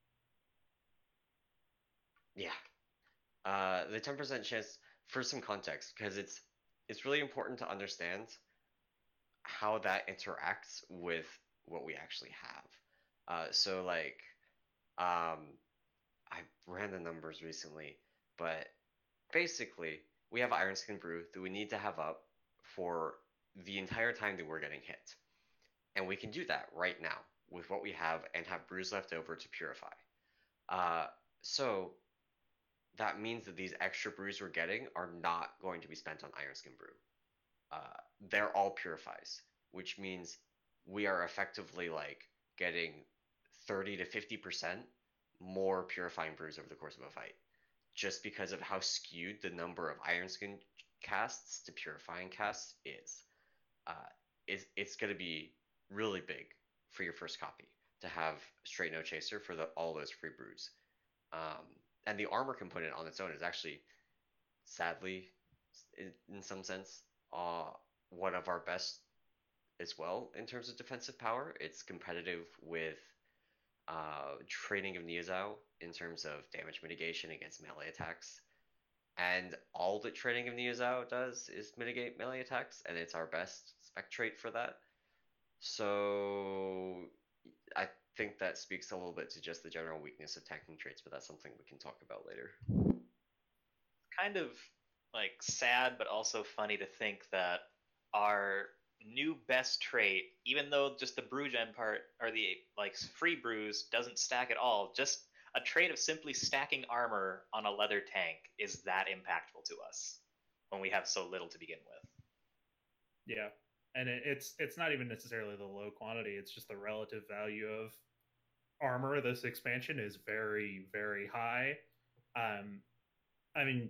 Yeah. The 10% chance, for some context, because it's really important to understand how that interacts with what we actually have. So like, I ran the numbers recently, but basically we have Ironskin Brew that we need to have up for the entire time that we're getting hit. And we can do that right now with what we have and have brews left over to purify. So that means that these extra brews we're getting are not going to be spent on Ironskin Brew. They're all purifies, which means we are effectively like getting 30 to 50% more purifying brews over the course of a fight, just because of how skewed the number of Ironskin casts to purifying casts is. It's going to be really big for your first copy to have Straight No Chaser for all those free brews. And the armor component on its own is actually, sadly, in some sense, one of our best as well in terms of defensive power. It's competitive with Training of Niuzau in terms of damage mitigation against melee attacks. And all that Training of Niuzau does is mitigate melee attacks, and it's our best spec trait for that. So I think that speaks a little bit to just the general weakness of tanking traits, but that's something we can talk about later. Kind of like sad, but also funny to think that our new best trait, even though just the brew gen part or the like free brews doesn't stack at all, just a trait of simply stacking armor on a leather tank is that impactful to us when we have so little to begin with. Yeah, and it's not even necessarily the low quantity, it's just the relative value of armor. This expansion is very, very high. I mean,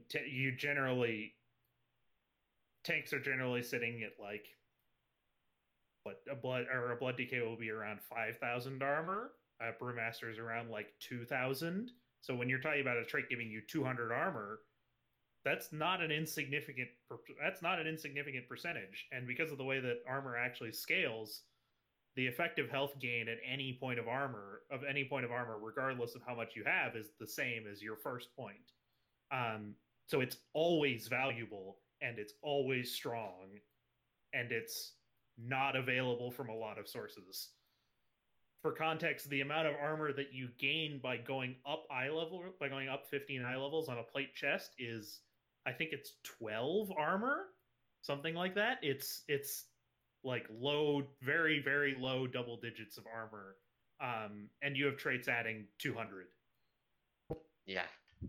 tanks are generally sitting at like what a blood decay will be around 5,000 armor. Brewmaster's around like 2,000. So when you're talking about a trait giving you 200 armor, that's not an insignificant percentage. And because of the way that armor actually scales, the effective health gain at any point of armor, regardless of how much you have, is the same as your first point. So it's always valuable, and it's always strong, and it's not available from a lot of sources. For context, the amount of armor that you gain by going up 15 eye levels on a plate chest is, I think it's 12 armor, something like that. It's like low, very very low double digits of armor, and you have traits adding 200. Yeah.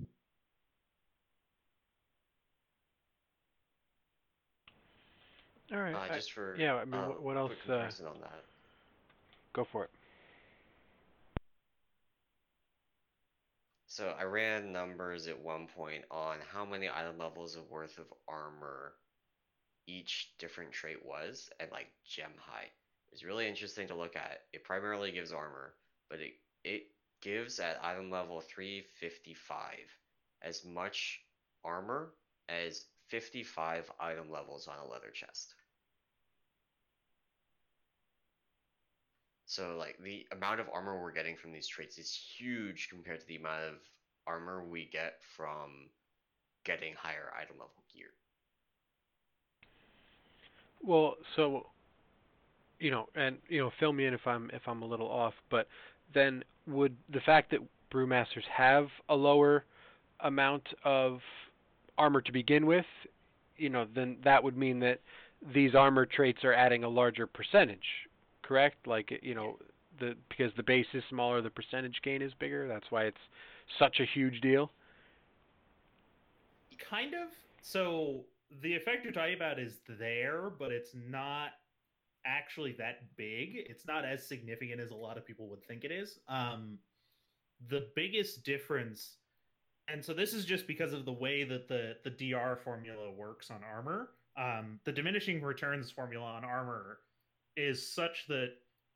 All right. Just for yeah. I mean, what else? quick comparison on that. Go for it. So I ran numbers at one point on how many item levels of worth of armor each different trait was, and like gem high. It's really interesting to look at. It primarily gives armor, but it gives at item level 355 as much armor as 55 item levels on a leather chest. So like the amount of armor we're getting from these traits is huge compared to the amount of armor we get from getting higher item level gear. Well, so and fill me in if I'm a little off, but then would the fact that brewmasters have a lower amount of armor to begin with, then that would mean that these armor traits are adding a larger percentage, correct? Like, because the base is smaller, the percentage gain is bigger. That's why it's such a huge deal. Kind of. So the effect you're talking about is there, but it's not actually that big. It's not as significant as a lot of people would think it is. The biggest difference, and so this is just because of the way that the DR formula works on armor. The diminishing returns formula on armor is such that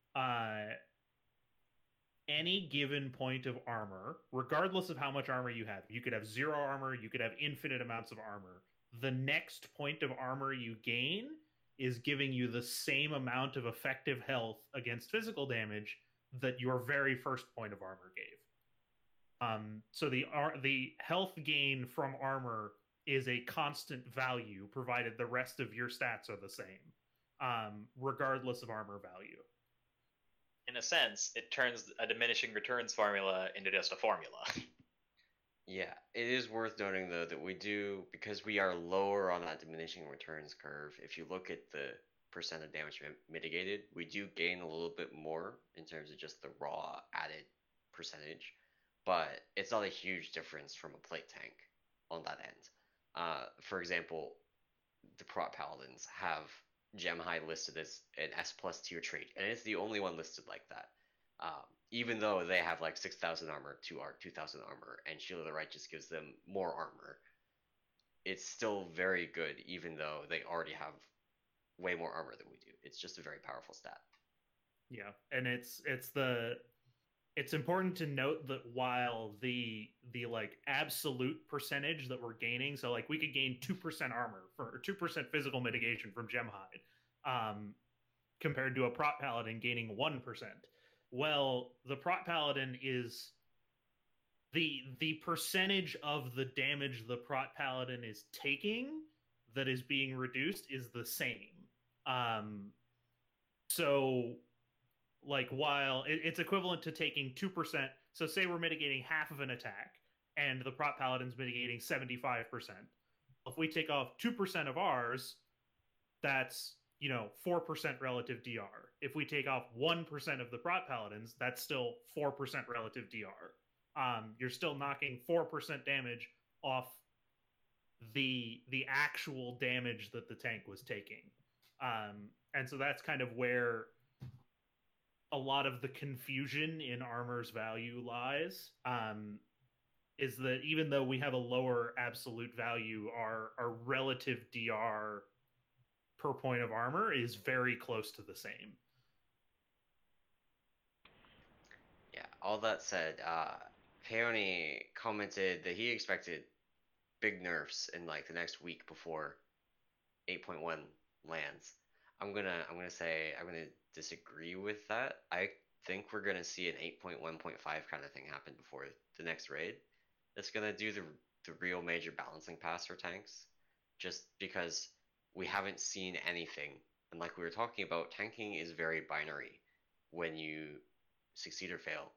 any given point of armor, regardless of how much armor you have, you could have 0 armor, you could have infinite amounts of armor. The next point of armor you gain is giving you the same amount of effective health against physical damage that your very first point of armor gave. So the health gain from armor is a constant value, provided the rest of your stats are the same, regardless of armor value. In a sense, it turns a diminishing returns formula into just a formula. Yeah, it is worth noting though that we do, because we are lower on that diminishing returns curve, if you look at the percent of damage mitigated, we do gain a little bit more in terms of just the raw added percentage, but it's not a huge difference from a plate tank on that end. For example, the prot paladins have gem high listed as an S plus tier trait, and it's the only one listed like that. Even though they have like 6,000 armor, 2,000 armor, and Shield of the Righteous gives them more armor, it's still very good, even though they already have way more armor than we do. It's just a very powerful stat. Yeah, and it's important to note that while the like absolute percentage that we're gaining, so like we could gain 2% armor or 2% physical mitigation from Gemhide, compared to a prot paladin gaining 1%. Well, the prot paladin is the percentage of the damage the prot paladin is taking that is being reduced is the same. So like while it's equivalent to taking 2%, so say we're mitigating half of an attack and the prot paladin's mitigating 75%. If we take off 2% of ours, that's 4% relative DR. If we take off 1% of the prot paladins, that's still 4% relative DR. You're still knocking 4% damage off the actual damage that the tank was taking. And so that's kind of where a lot of the confusion in armor's value lies, is that even though we have a lower absolute value, our relative DR per point of armor is very close to the same. Yeah, all that said, Peony commented that he expected big nerfs in like the next week before 8.1 lands. I'm gonna disagree with that. I think we're gonna see an 8.1.5 kind of thing happen before the next raid. That's gonna do the real major balancing pass for tanks, just because we haven't seen anything. And like we were talking about, tanking is very binary when you succeed or fail.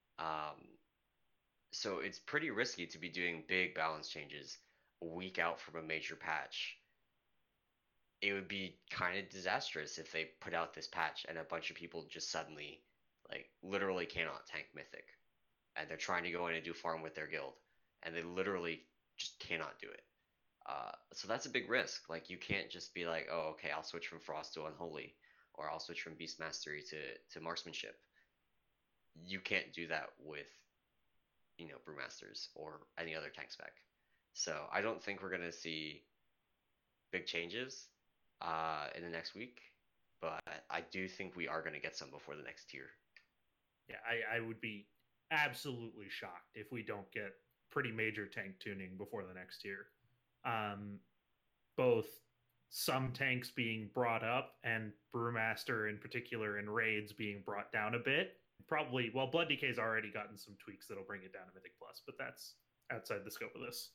So it's pretty risky to be doing big balance changes a week out from a major patch it would be kind of disastrous if they put out this patch and a bunch of people just suddenly, like, literally cannot tank Mythic, and they're trying to go in and do farm with their guild, and they literally just cannot do it. So that's a big risk. Like, you can't just be like, oh, okay, I'll switch from Frost to Unholy, or I'll switch from Beast Mastery to Marksmanship. You can't do that with, Brewmasters or any other tank spec. So I don't think we're gonna see big changes in the next week, but I do think we are gonna get some before the next tier. Yeah, I would be absolutely shocked if we don't get pretty major tank tuning before the next tier. Both some tanks being brought up and Brewmaster in particular and raids being brought down a bit. Probably, well, Blood DK's already gotten some tweaks that'll bring it down to Mythic Plus, but that's outside the scope of this.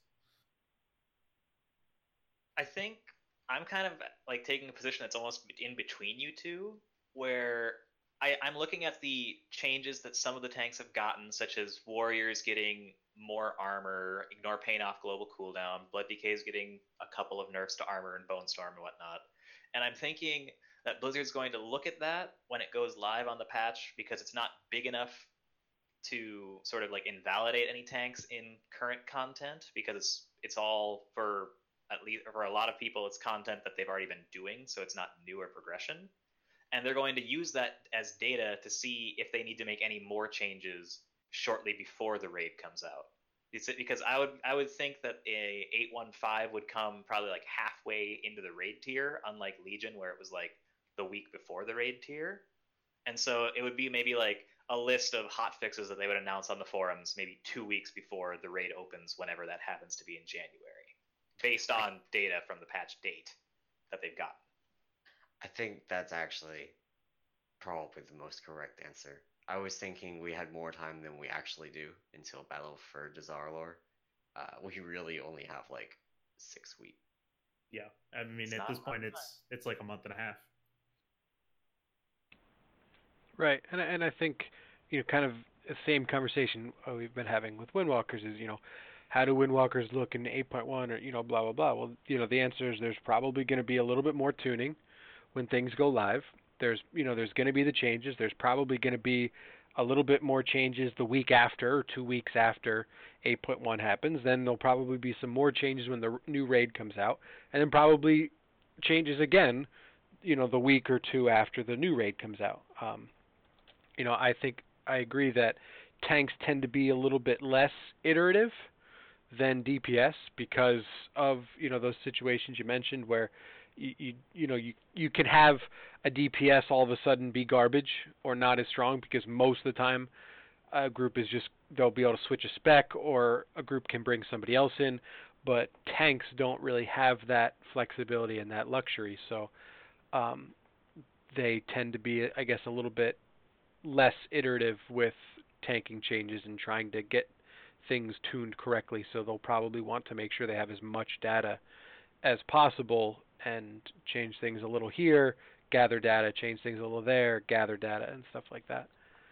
I think I'm kind of like taking a position that's almost in between you two, where I'm looking at the changes that some of the tanks have gotten, such as Warriors getting more armor, Ignore Pain off global cooldown, Blood DK is getting a couple of nerfs to armor and Bone Storm and whatnot. And I'm thinking that Blizzard's going to look at that when it goes live on the patch, because it's not big enough to sort of like invalidate any tanks in current content, because it's all for, at least for a lot of people, it's content that they've already been doing, so it's not new or progression. And they're going to use that as data to see if they need to make any more changes shortly before the raid comes out. Because I would think that a 815 would come probably like halfway into the raid tier, unlike Legion where it was like the week before the raid tier. And so it would be maybe like a list of hot fixes that they would announce on the forums maybe 2 weeks before the raid opens, whenever that happens to be in January, based on data from the patch date that they've gotten. I think that's actually probably the most correct answer. I was thinking we had more time than we actually do until Battle for Dazar'alor. We really only have like 6 weeks. Yeah, I mean, at this point, it's like a month and a half. Right, and I think, kind of the same conversation we've been having with Windwalkers is, how do Windwalkers look in 8.1 or, blah, blah, blah. Well, the answer is there's probably going to be a little bit more tuning when things go live. There's going to be the changes. There's probably going to be a little bit more changes the week after or 2 weeks after 8.1 happens. Then there'll probably be some more changes when the new raid comes out, and then probably changes again, the week or two after the new raid comes out. I think I agree that tanks tend to be a little bit less iterative than DPS because of those situations you mentioned where you can have a DPS all of a sudden be garbage or not as strong because most of the time a group is just, they'll be able to switch a spec or a group can bring somebody else in, but tanks don't really have that flexibility and that luxury, so they tend to be, I guess, a little bit less iterative with tanking changes and trying to get things tuned correctly, so they'll probably want to make sure they have as much data as possible and change things a little here, gather data, change things a little there, gather data, and stuff like that.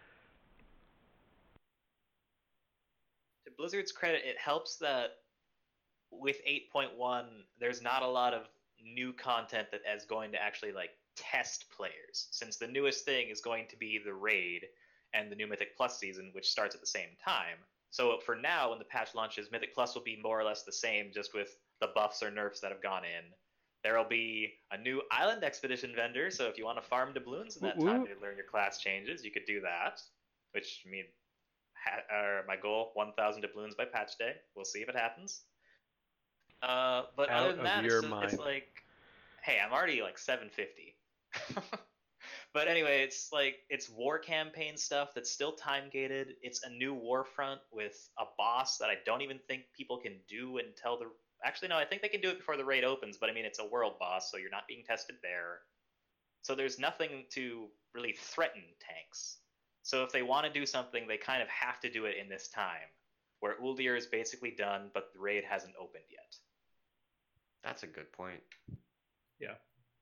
To Blizzard's credit, it helps that with 8.1, there's not a lot of new content that is going to actually like test players, since the newest thing is going to be the raid and the new Mythic Plus season, which starts at the same time. So for now, when the patch launches, Mythic Plus will be more or less the same, just with the buffs or nerfs that have gone in. There will be a new Island Expedition vendor, so if you want to farm doubloons in that time to learn your class changes, you could do that. Which, I mean, my goal, 1,000 doubloons by patch day. We'll see if it happens. But other than that, it's like, hey, I'm already like 750. But anyway, it's like, it's war campaign stuff that's still time gated. It's a new war front with a boss that I don't even think people can do until the, actually no, I think they can do it before the raid opens, but I mean, it's a world boss, so you're not being tested there. So there's nothing to really threaten tanks. So if they want to do something, they kind of have to do it in this time, where Uldir is basically done, but the raid hasn't opened yet. That's a good point. Yeah.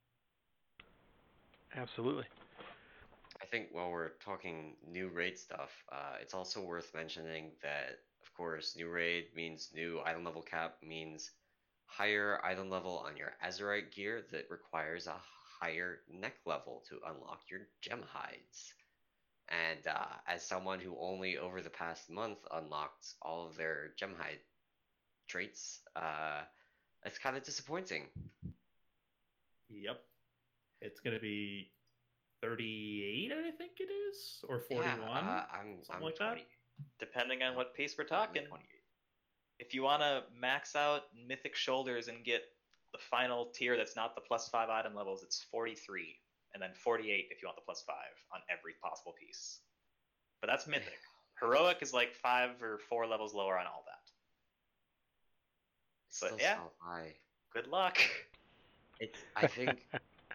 Absolutely. I think while we're talking new raid stuff, it's also worth mentioning that, of course, new raid means new item level cap, means higher item level on your Azurite gear that requires a higher neck level to unlock your gem hides. And as someone who only over the past month unlocked all of their gem hide traits, it's kind of disappointing. Yep. It's going to be 38, I think it is, or 41. Yeah, something I'm like 20. that. Depending on what piece we're Probably talking. 28. If you want to max out Mythic Shoulders and get the final tier that's not the +5 item levels, it's 43. And then 48 if you want the +5 on every possible piece. But that's Mythic. Heroic is like 5 or 4 levels lower on all that. Still But yeah, so high. good luck. I think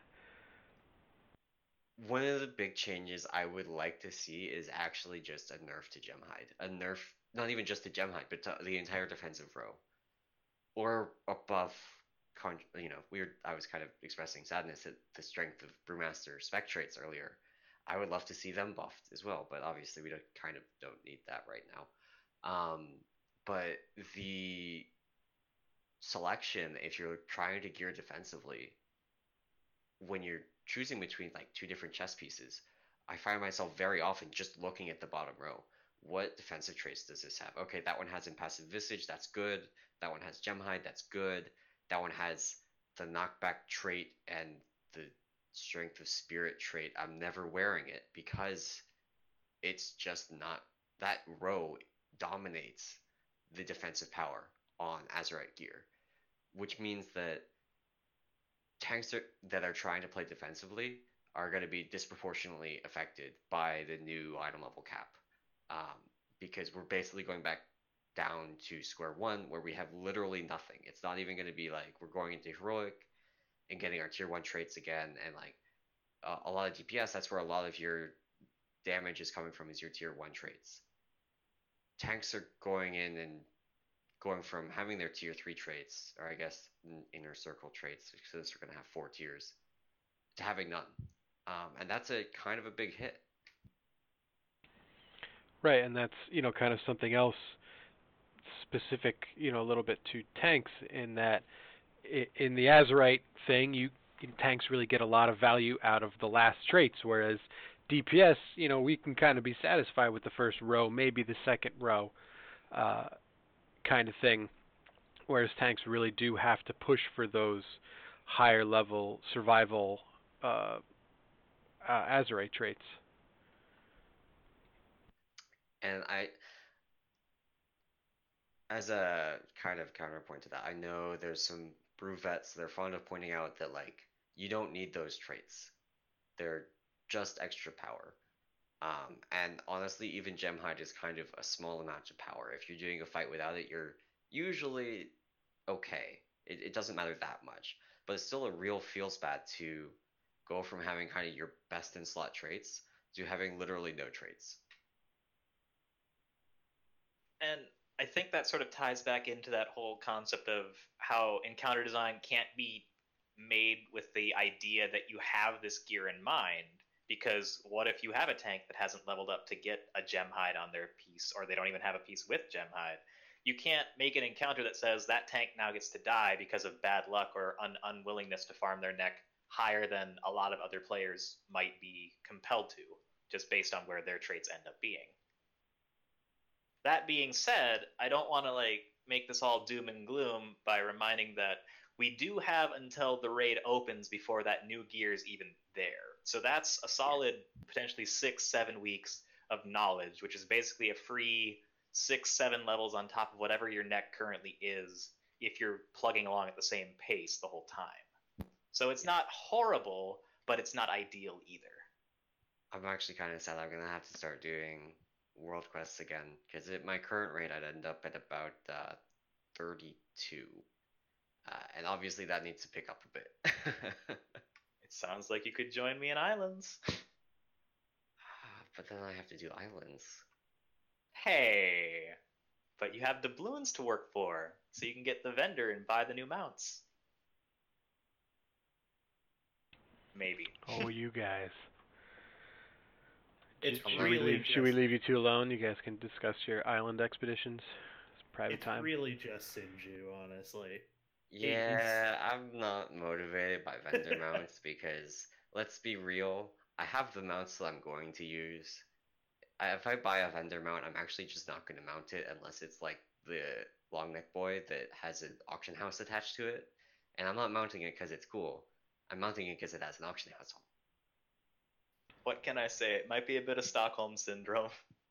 one of the big changes I would like to see is actually just a nerf to Gemhide. A nerf, not even just to Gemhide, but to the entire defensive row. Or above, I was kind of expressing sadness at the strength of Brewmaster spec traits earlier. I would love to see them buffed as well, but obviously we don't need that right now. But the selection, if you're trying to gear defensively, when you're choosing between like two different chess pieces, I find myself very often just looking at the bottom row. What defensive traits does this have? Okay, that one has Impassive Visage, that's good. That one has Gemhide, that's good. That one has the knockback trait and the Strength of Spirit trait. I'm never wearing it because it's just not, that row dominates the defensive power on Azurite gear, which means that tanks that are trying to play defensively are going to be disproportionately affected by the new item level cap, because we're basically going back down to square one where we have literally nothing. It's not even going to be like we're going into heroic and getting our tier 1 traits again, and like a lot of DPS, that's where a lot of your damage is coming from, is your tier 1 traits. Tanks are going in and going from having their tier 3 traits, or I guess inner circle traits, because they're going to have 4 tiers, to having none. And that's a kind of a big hit. Right, and that's, kind of something else specific, a little bit to tanks, in that in the Azurite thing, tanks really get a lot of value out of the last traits, whereas DPS, we can kind of be satisfied with the first row, maybe the second row, kind of thing, whereas tanks really do have to push for those higher level survival Azurite traits. And as a kind of counterpoint to that, I know there's some brew vets that are fond of pointing out that like you don't need those traits. They're just extra power. And honestly, even Gemhide is kind of a small amount of power. If you're doing a fight without it, you're usually okay. It doesn't matter that much. But it's still a real feels bad to go from having kind of your best in slot traits to having literally no traits. And I think that sort of ties back into that whole concept of how encounter design can't be made with the idea that you have this gear in mind. Because what if you have a tank that hasn't leveled up to get a Gemhide on their piece, or they don't even have a piece with Gemhide? You can't make an encounter that says that tank now gets to die because of bad luck or unwillingness to farm their neck higher than a lot of other players might be compelled to, just based on where their traits end up being. That being said, I don't want to make this all doom and gloom by reminding that we do have until the raid opens before that new gear is even there. So that's a solid potentially 6-7 weeks of knowledge, which is basically a free 6-7 levels on top of whatever your neck currently is if you're plugging along at the same pace the whole time. So it's not horrible, but it's not ideal either. I'm actually kind of sad I'm going to have to start doing world quests again, because at my current rate I'd end up at about 32. And obviously that needs to pick up a bit. It sounds like you could join me in Islands. But then I have to do Islands. Hey, but you have doubloons to work for, so you can get the vendor and buy the new mounts. Maybe. Oh, you guys. It's Should we leave you two alone? You guys can discuss your island expeditions. It's private time. It's really just Sinju, honestly. He's Yeah, I'm not motivated by vendor mounts because let's be real, I have the mounts that I'm going to use. If I buy a vendor mount, I'm actually just not going to mount it unless it's like the long neck boy that has an auction house attached to it. And I'm not mounting it because it's cool. I'm mounting it because it has an auction house on. What can I say? It might be a bit of Stockholm syndrome.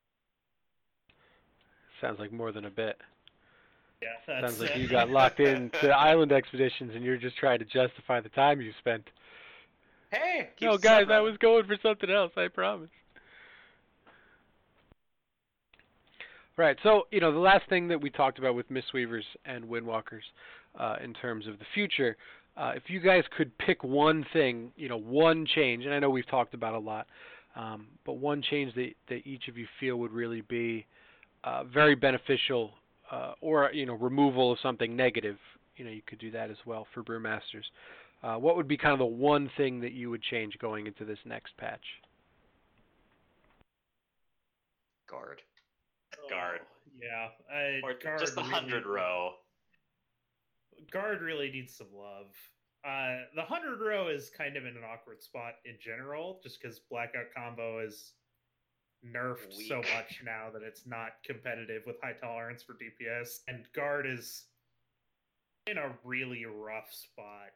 Sounds like more than a bit. yeah, Sounds that's like you got locked into island expeditions and you're just trying to justify the time you spent. Hey, keeps No, the sun guys, I running. was going for something else, I promise. Right. So, the last thing that we talked about with Mistweavers and Windwalkers, in terms of the future, if you guys could pick one thing, one change, and I know we've talked about a lot, but one change that each of you feel would really be very beneficial, or removal of something negative, you could do that as well for Brewmasters. What would be kind of the one thing that you would change going into this next patch? Guard. Guard. Yeah, Or guard just the 100 row. Guard really needs some love. The 100 row is kind of in an awkward spot in general, just because Blackout combo is nerfed so Weak. much now that it's not competitive with high tolerance for DPS, and guard is in a really rough spot.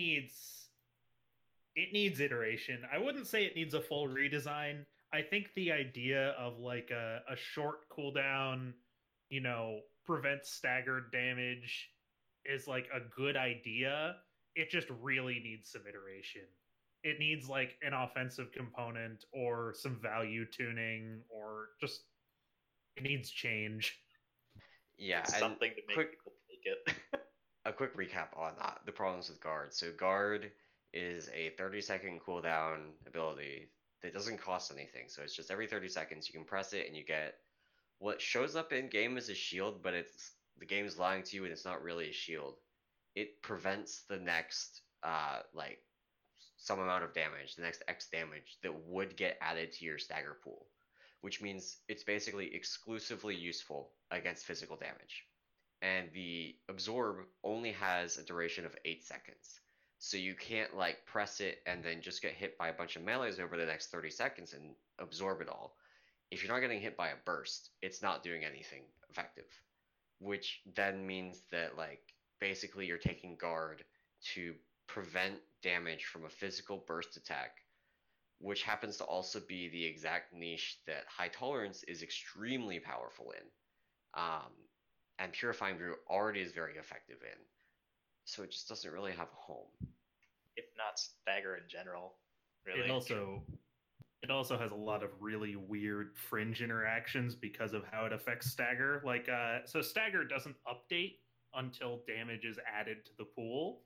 It needs iteration. I wouldn't say it needs a full redesign. I think the idea of like a short cooldown, prevents staggered damage is like a good idea. It just really needs some iteration. It needs like an offensive component or some value tuning or just it needs change. Yeah, and Something to make people take it. a quick recap on the problems with guard. So guard is a 30-second cooldown ability that doesn't cost anything. So it's just every 30 seconds you can press it and you get what shows up in game as a shield, but it's the game's lying to you and it's not really a shield. It prevents the next like some amount of damage, the next X damage that would get added to your stagger pool, which means it's basically exclusively useful against physical damage. And the absorb only has a duration of 8 seconds. So you can't like press it and then just get hit by a bunch of melees over the next 30 seconds and absorb it all. If you're not getting hit by a burst, it's not doing anything effective. Which then means that like basically you're taking guard to prevent damage from a physical burst attack, which happens to also be the exact niche that high tolerance is extremely powerful in. And Purifying Brew already is very effective in. So it just doesn't really have a home. If not stagger in general. Really. It also has a lot of really weird fringe interactions because of how it affects stagger. Like so stagger doesn't update until damage is added to the pool.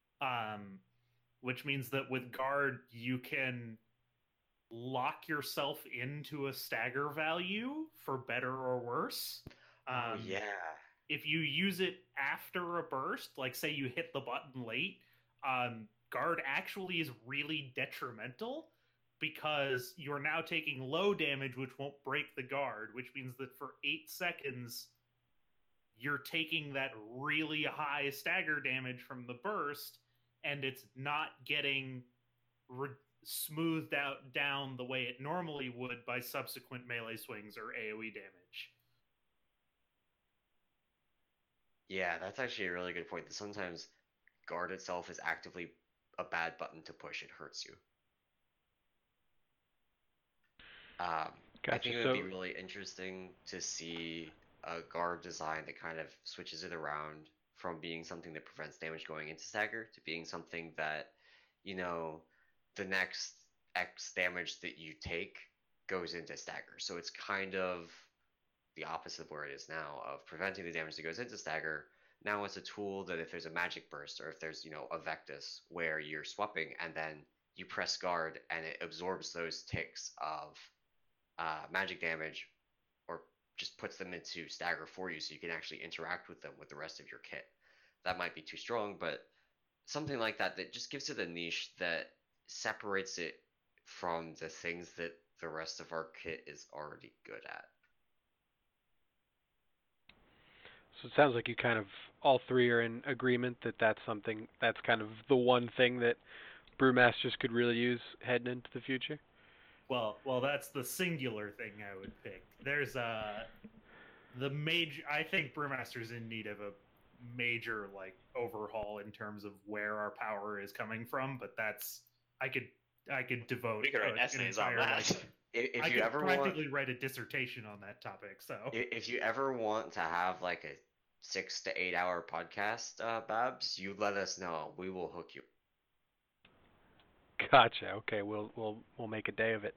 Which means that with guard you can lock yourself into a stagger value for better or worse. Oh yeah. If you use it after a burst, like say you hit the button late, guard actually is really detrimental because you're now taking low damage, which won't break the guard, which means that for 8 seconds, you're taking that really high stagger damage from the burst, and it's not getting smoothed out down the way it normally would by subsequent melee swings or AoE damage. Yeah, that's actually a really good point. That sometimes guard itself is actively a bad button to push. It hurts you. I think it would be really interesting to see a guard design that kind of switches it around from being something that prevents damage going into stagger to being something that, the next X damage that you take goes into stagger. So it's kind of the opposite of where it is now, of preventing the damage that goes into stagger. Now it's a tool that if there's a magic burst or if there's, a Vectus where you're swapping and then you press guard and it absorbs those ticks of magic damage or just puts them into stagger for you so you can actually interact with them with the rest of your kit. That might be too strong, but something like that just gives it a niche that separates it from the things that the rest of our kit is already good at. So it sounds like you kind of all three are in agreement that that's something that's kind of the one thing that brewmasters could really use heading into the future. Well, that's the singular thing I would pick. There's the major. I think brewmaster's in need of a major like overhaul in terms of where our power is coming from. But that's I could devote We could write an essays on entire that. like, If I you could ever practically write a dissertation on that topic. So if you ever want to have like a 6 to 8 hour podcast, Babs, you let us know. We will hook you. Gotcha. Okay, we'll make a day of it.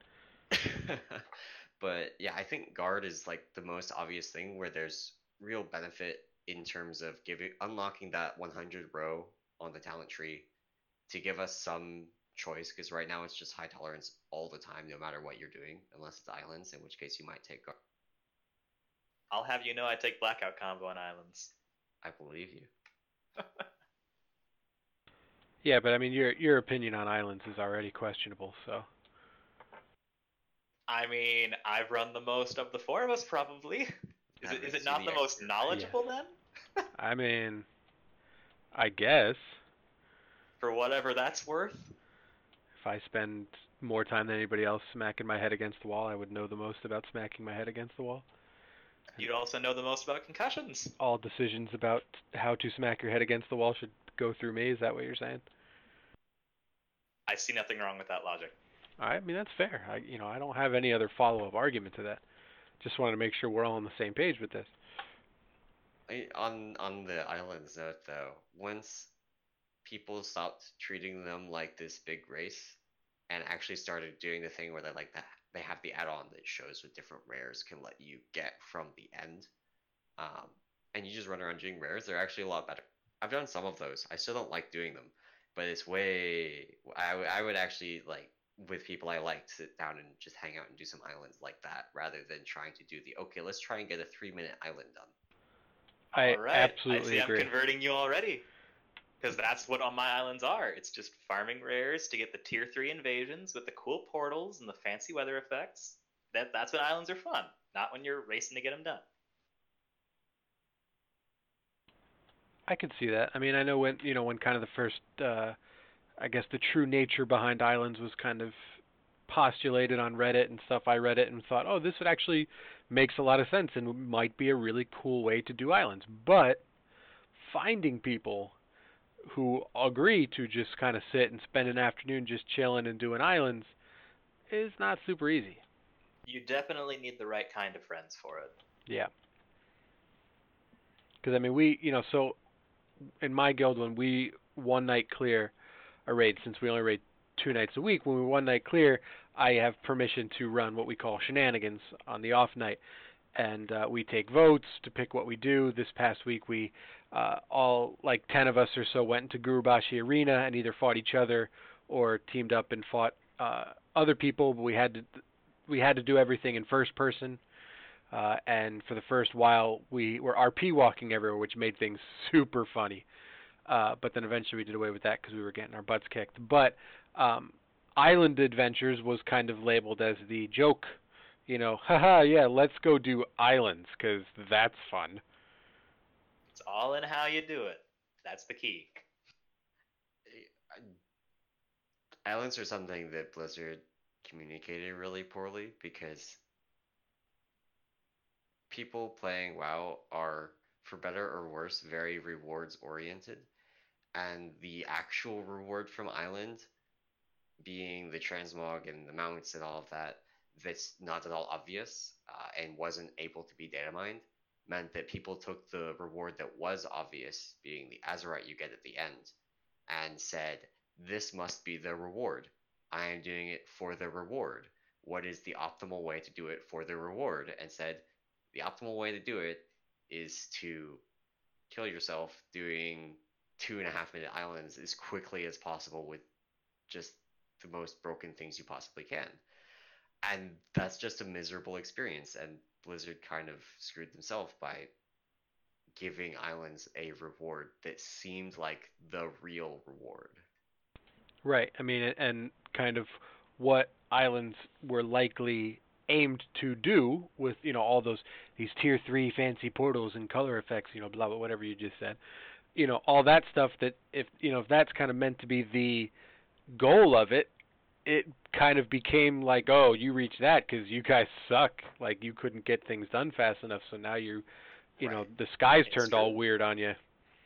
But yeah, I think guard is like the most obvious thing where there's real benefit in terms of giving unlocking that 100 row on the talent tree to give us some choice, because right now it's just high tolerance all the time, no matter what you're doing, unless it's islands, in which case you might take guard. I'll have you know I take blackout combo on islands. I believe you. Yeah, but I mean your opinion on islands is already questionable, so I mean, I've run the most of the four of us, probably. Is That it makes you not the most expert. knowledgeable then? I mean, I guess For whatever that's worth. if I spend more time than anybody else smacking my head against the wall, I would know the most about smacking my head against the wall. You'd also know the most about concussions. All decisions about how to smack your head against the wall should go through me. Is that what you're saying? I see nothing wrong with that logic. I mean that's fair. I don't have any other follow-up argument to that. Just wanted to make sure we're all on the same page with this. On the islands note though, once people stopped treating them like this big race and actually started doing the thing where they like that they have the add-on that shows what different rares can let you get from the end, um, and you just run around doing rares, they're actually a lot better. I've done some of those. I still don't like doing them, but it's way. I would actually like with people I like sit down and just hang out and do some islands like that rather than trying to do the okay, let's try and get a 3 minute island done. I All right. absolutely I see agree. I'm converting you already. Because that's what all my islands are. It's just farming rares to get the tier 3 invasions with the cool portals and the fancy weather effects. That's when islands are fun, not when you're racing to get them done. I could see that. I mean, I know when kind of the first, I guess the true nature behind islands was kind of postulated on Reddit and stuff. I read it and thought, oh, this would actually makes a lot of sense and might be a really cool way to do islands. But finding people who agree to just kind of sit and spend an afternoon just chilling and doing islands is not super easy. You definitely need the right kind of friends for it. Yeah. Because I mean, so in my guild when we one night clear a raid, since we only raid 2 nights a week, when we one night clear, I have permission to run what we call shenanigans on the off night, and we take votes to pick what we do. This past week, we all like 10 of us or so went into Gurubashi Arena and either fought each other or teamed up and fought other people. But we had to do everything in first person. And for the first while, we were RP walking everywhere, which made things super funny. But then eventually we did away with that because we were getting our butts kicked. But Island Adventures was kind of labeled as the joke, haha, yeah, let's go do islands because that's fun. It's all in how you do it. That's the key. Islands are something that Blizzard communicated really poorly because people playing WoW are, for better or worse, very rewards oriented, and the actual reward from Island being the transmog and the mounts and all of that, that's not at all obvious and wasn't able to be data mined, meant that people took the reward that was obvious, being the Azerite you get at the end, and said, this must be the reward. I am doing it for the reward. What is the optimal way to do it for the reward? And said, the optimal way to do it is to kill yourself doing 2.5 minute islands as quickly as possible with just the most broken things you possibly can. And that's just a miserable experience, and Blizzard kind of screwed themselves by giving islands a reward that seemed like the real reward. Right. I mean, and kind of what islands were likely aimed to do with, all these tier 3 fancy portals and color effects, blah blah whatever you just said. All that stuff, that if that's kind of meant to be the goal of it, it kind of became like, oh, you reached that cuz you guys suck. Like, you couldn't get things done fast enough, so now Right. the sky's It's turned true. all weird on you.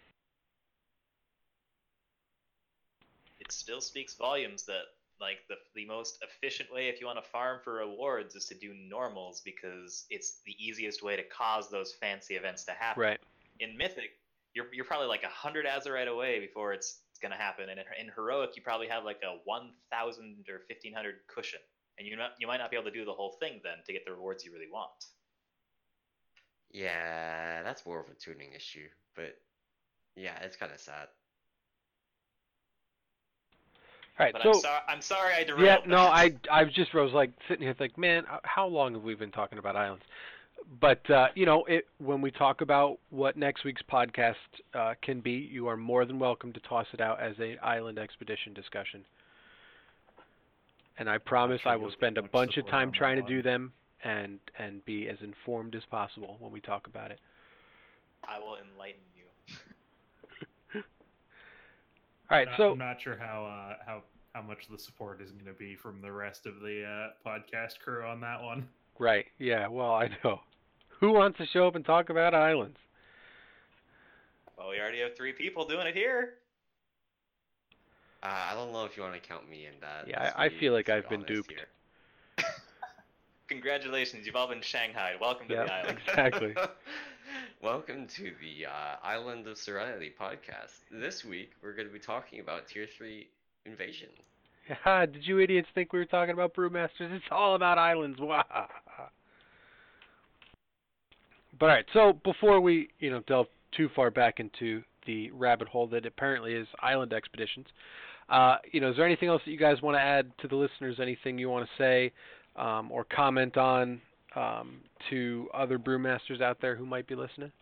It still speaks volumes that like the most efficient way if you want to farm for rewards is to do normals because it's the easiest way to cause those fancy events to happen. Right. In Mythic, you're probably like 100 Azerite away before it's gonna happen, and in Heroic you probably have like a 1,000 or 1,500 cushion, and you might not be able to do the whole thing then to get the rewards you really want. Yeah, that's more of a tuning issue, but yeah, it's kind of sad. All right. But So I'm sorry I derailed. yeah, no, that. I was like sitting here like, man, how long have we been talking about islands? But when we talk about what next week's podcast can be, you are more than welcome to toss it out as a island expedition discussion. And I promise sure I will you'll spend a get much bunch of support time on that trying to one. do them and be as informed as possible when we talk about it. I will enlighten you. All right, so I'm not sure how much the support is going to be from the rest of the podcast crew on that one. right, yeah, well, I know. Who wants to show up and talk about islands? Well, we already have 3 people doing it here. I don't know if you want to count me in that. Yeah, let's I be- feel like let's be I've been honest duped. here. Congratulations, you've all been shanghaied. Welcome to Yep. the island. Exactly. Welcome to the Island of Serenity podcast. This week, we're going to be talking about Tier 3 Invasion. Haha, did you idiots think we were talking about brewmasters? It's all about islands. Wah. But all right, so before we, delve too far back into the rabbit hole that apparently is island expeditions, is there anything else that you guys want to add to the listeners? Anything you want to say or comment on to other brewmasters out there who might be listening?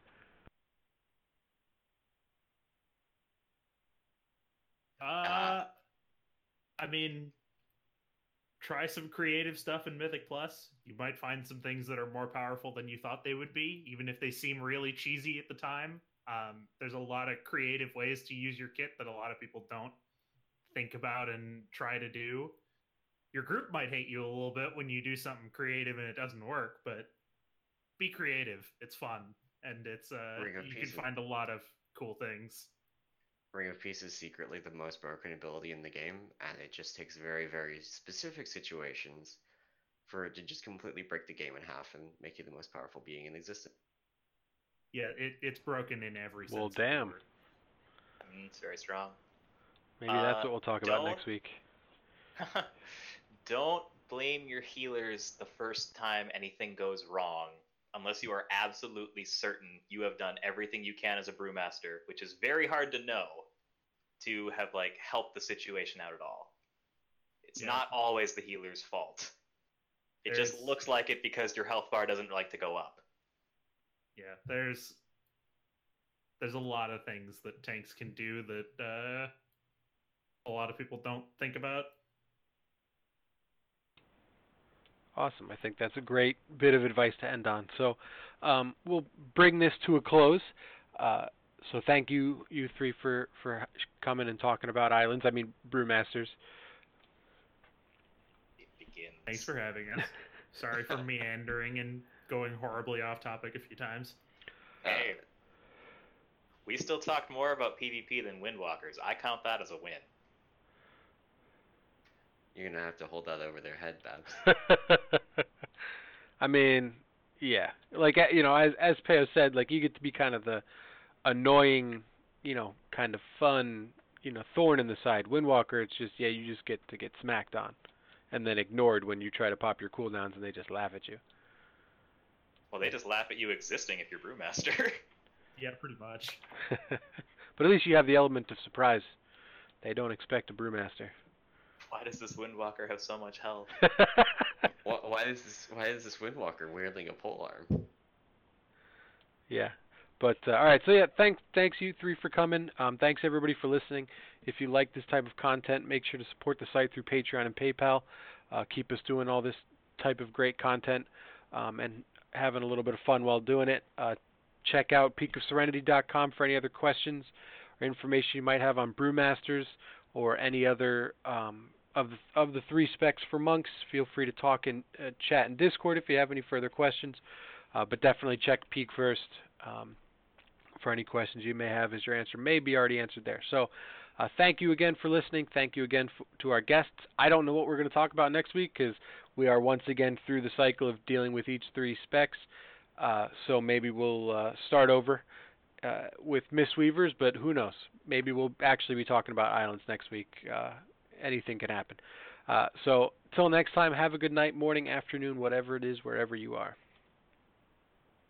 I mean, try some creative stuff in Mythic Plus. You might find some things that are more powerful than you thought they would be, even if they seem really cheesy at the time. There's a lot of creative ways to use your kit that a lot of people don't think about and try to do. Your group might hate you a little bit when you do something creative and it doesn't work, but be creative. It's fun, and it's you can find a lot of cool things. Ring of Peace is secretly the most broken ability in the game, and it just takes very, very specific situations for it to just completely break the game in half and make you the most powerful being in existence. Yeah, it's broken in every sense. Well, of the damn. word. It's very strong. Maybe that's what we'll talk about don't- next week. Don't blame your healers the first time anything goes wrong, unless you are absolutely certain you have done everything you can as a brewmaster, which is very hard to know, to have helped the situation out at all. It's Yeah. not always the healer's fault. It just There's- looks like it because your health bar doesn't like to go up. Yeah, there's a lot of things that tanks can do that a lot of people don't think about. Awesome. I think that's a great bit of advice to end on. So we'll bring this to a close. So thank you 3 for coming and talking about islands. I mean, brewmasters. It begins. Thanks for having us. Sorry for meandering and going horribly off topic a few times. Hey, we still talked more about PvP than Windwalkers. I count that as a win. You're gonna have to hold that over their head, Babs. I mean, yeah. Like, as Peo said, like, you get to be kind of the annoying, kind of fun, thorn in the side. Windwalker, it's just, you just get to get smacked on and then ignored when you try to pop your cooldowns and they just laugh at you. Well, they just laugh at you existing if you're Brewmaster. Yeah, pretty much. But at least you have the element of surprise. They don't expect a brewmaster. Why does this Windwalker have so much health? Why is this Windwalker wielding a pole arm? Yeah. But all right, so yeah, thanks you 3 for coming. Thanks everybody for listening. If you like this type of content, make sure to support the site through Patreon and PayPal. Keep us doing all this type of great content and having a little bit of fun while doing it. Check out peakofserenity.com for any other questions or information you might have on Brewmasters or any other of the 3 specs for monks. Feel free to talk in chat in Discord if you have any further questions. But definitely check Peak first for any questions you may have, as your answer may be already answered there. So thank you again for listening. Thank you again to our guests. I don't know what we're going to talk about next week because we are once again through the cycle of dealing with each 3 specs. So maybe we'll start over with Mistweavers, but who knows? Maybe we'll actually be talking about islands next week. Anything can happen. So till next time, have a good night, morning, afternoon, whatever it is, wherever you are.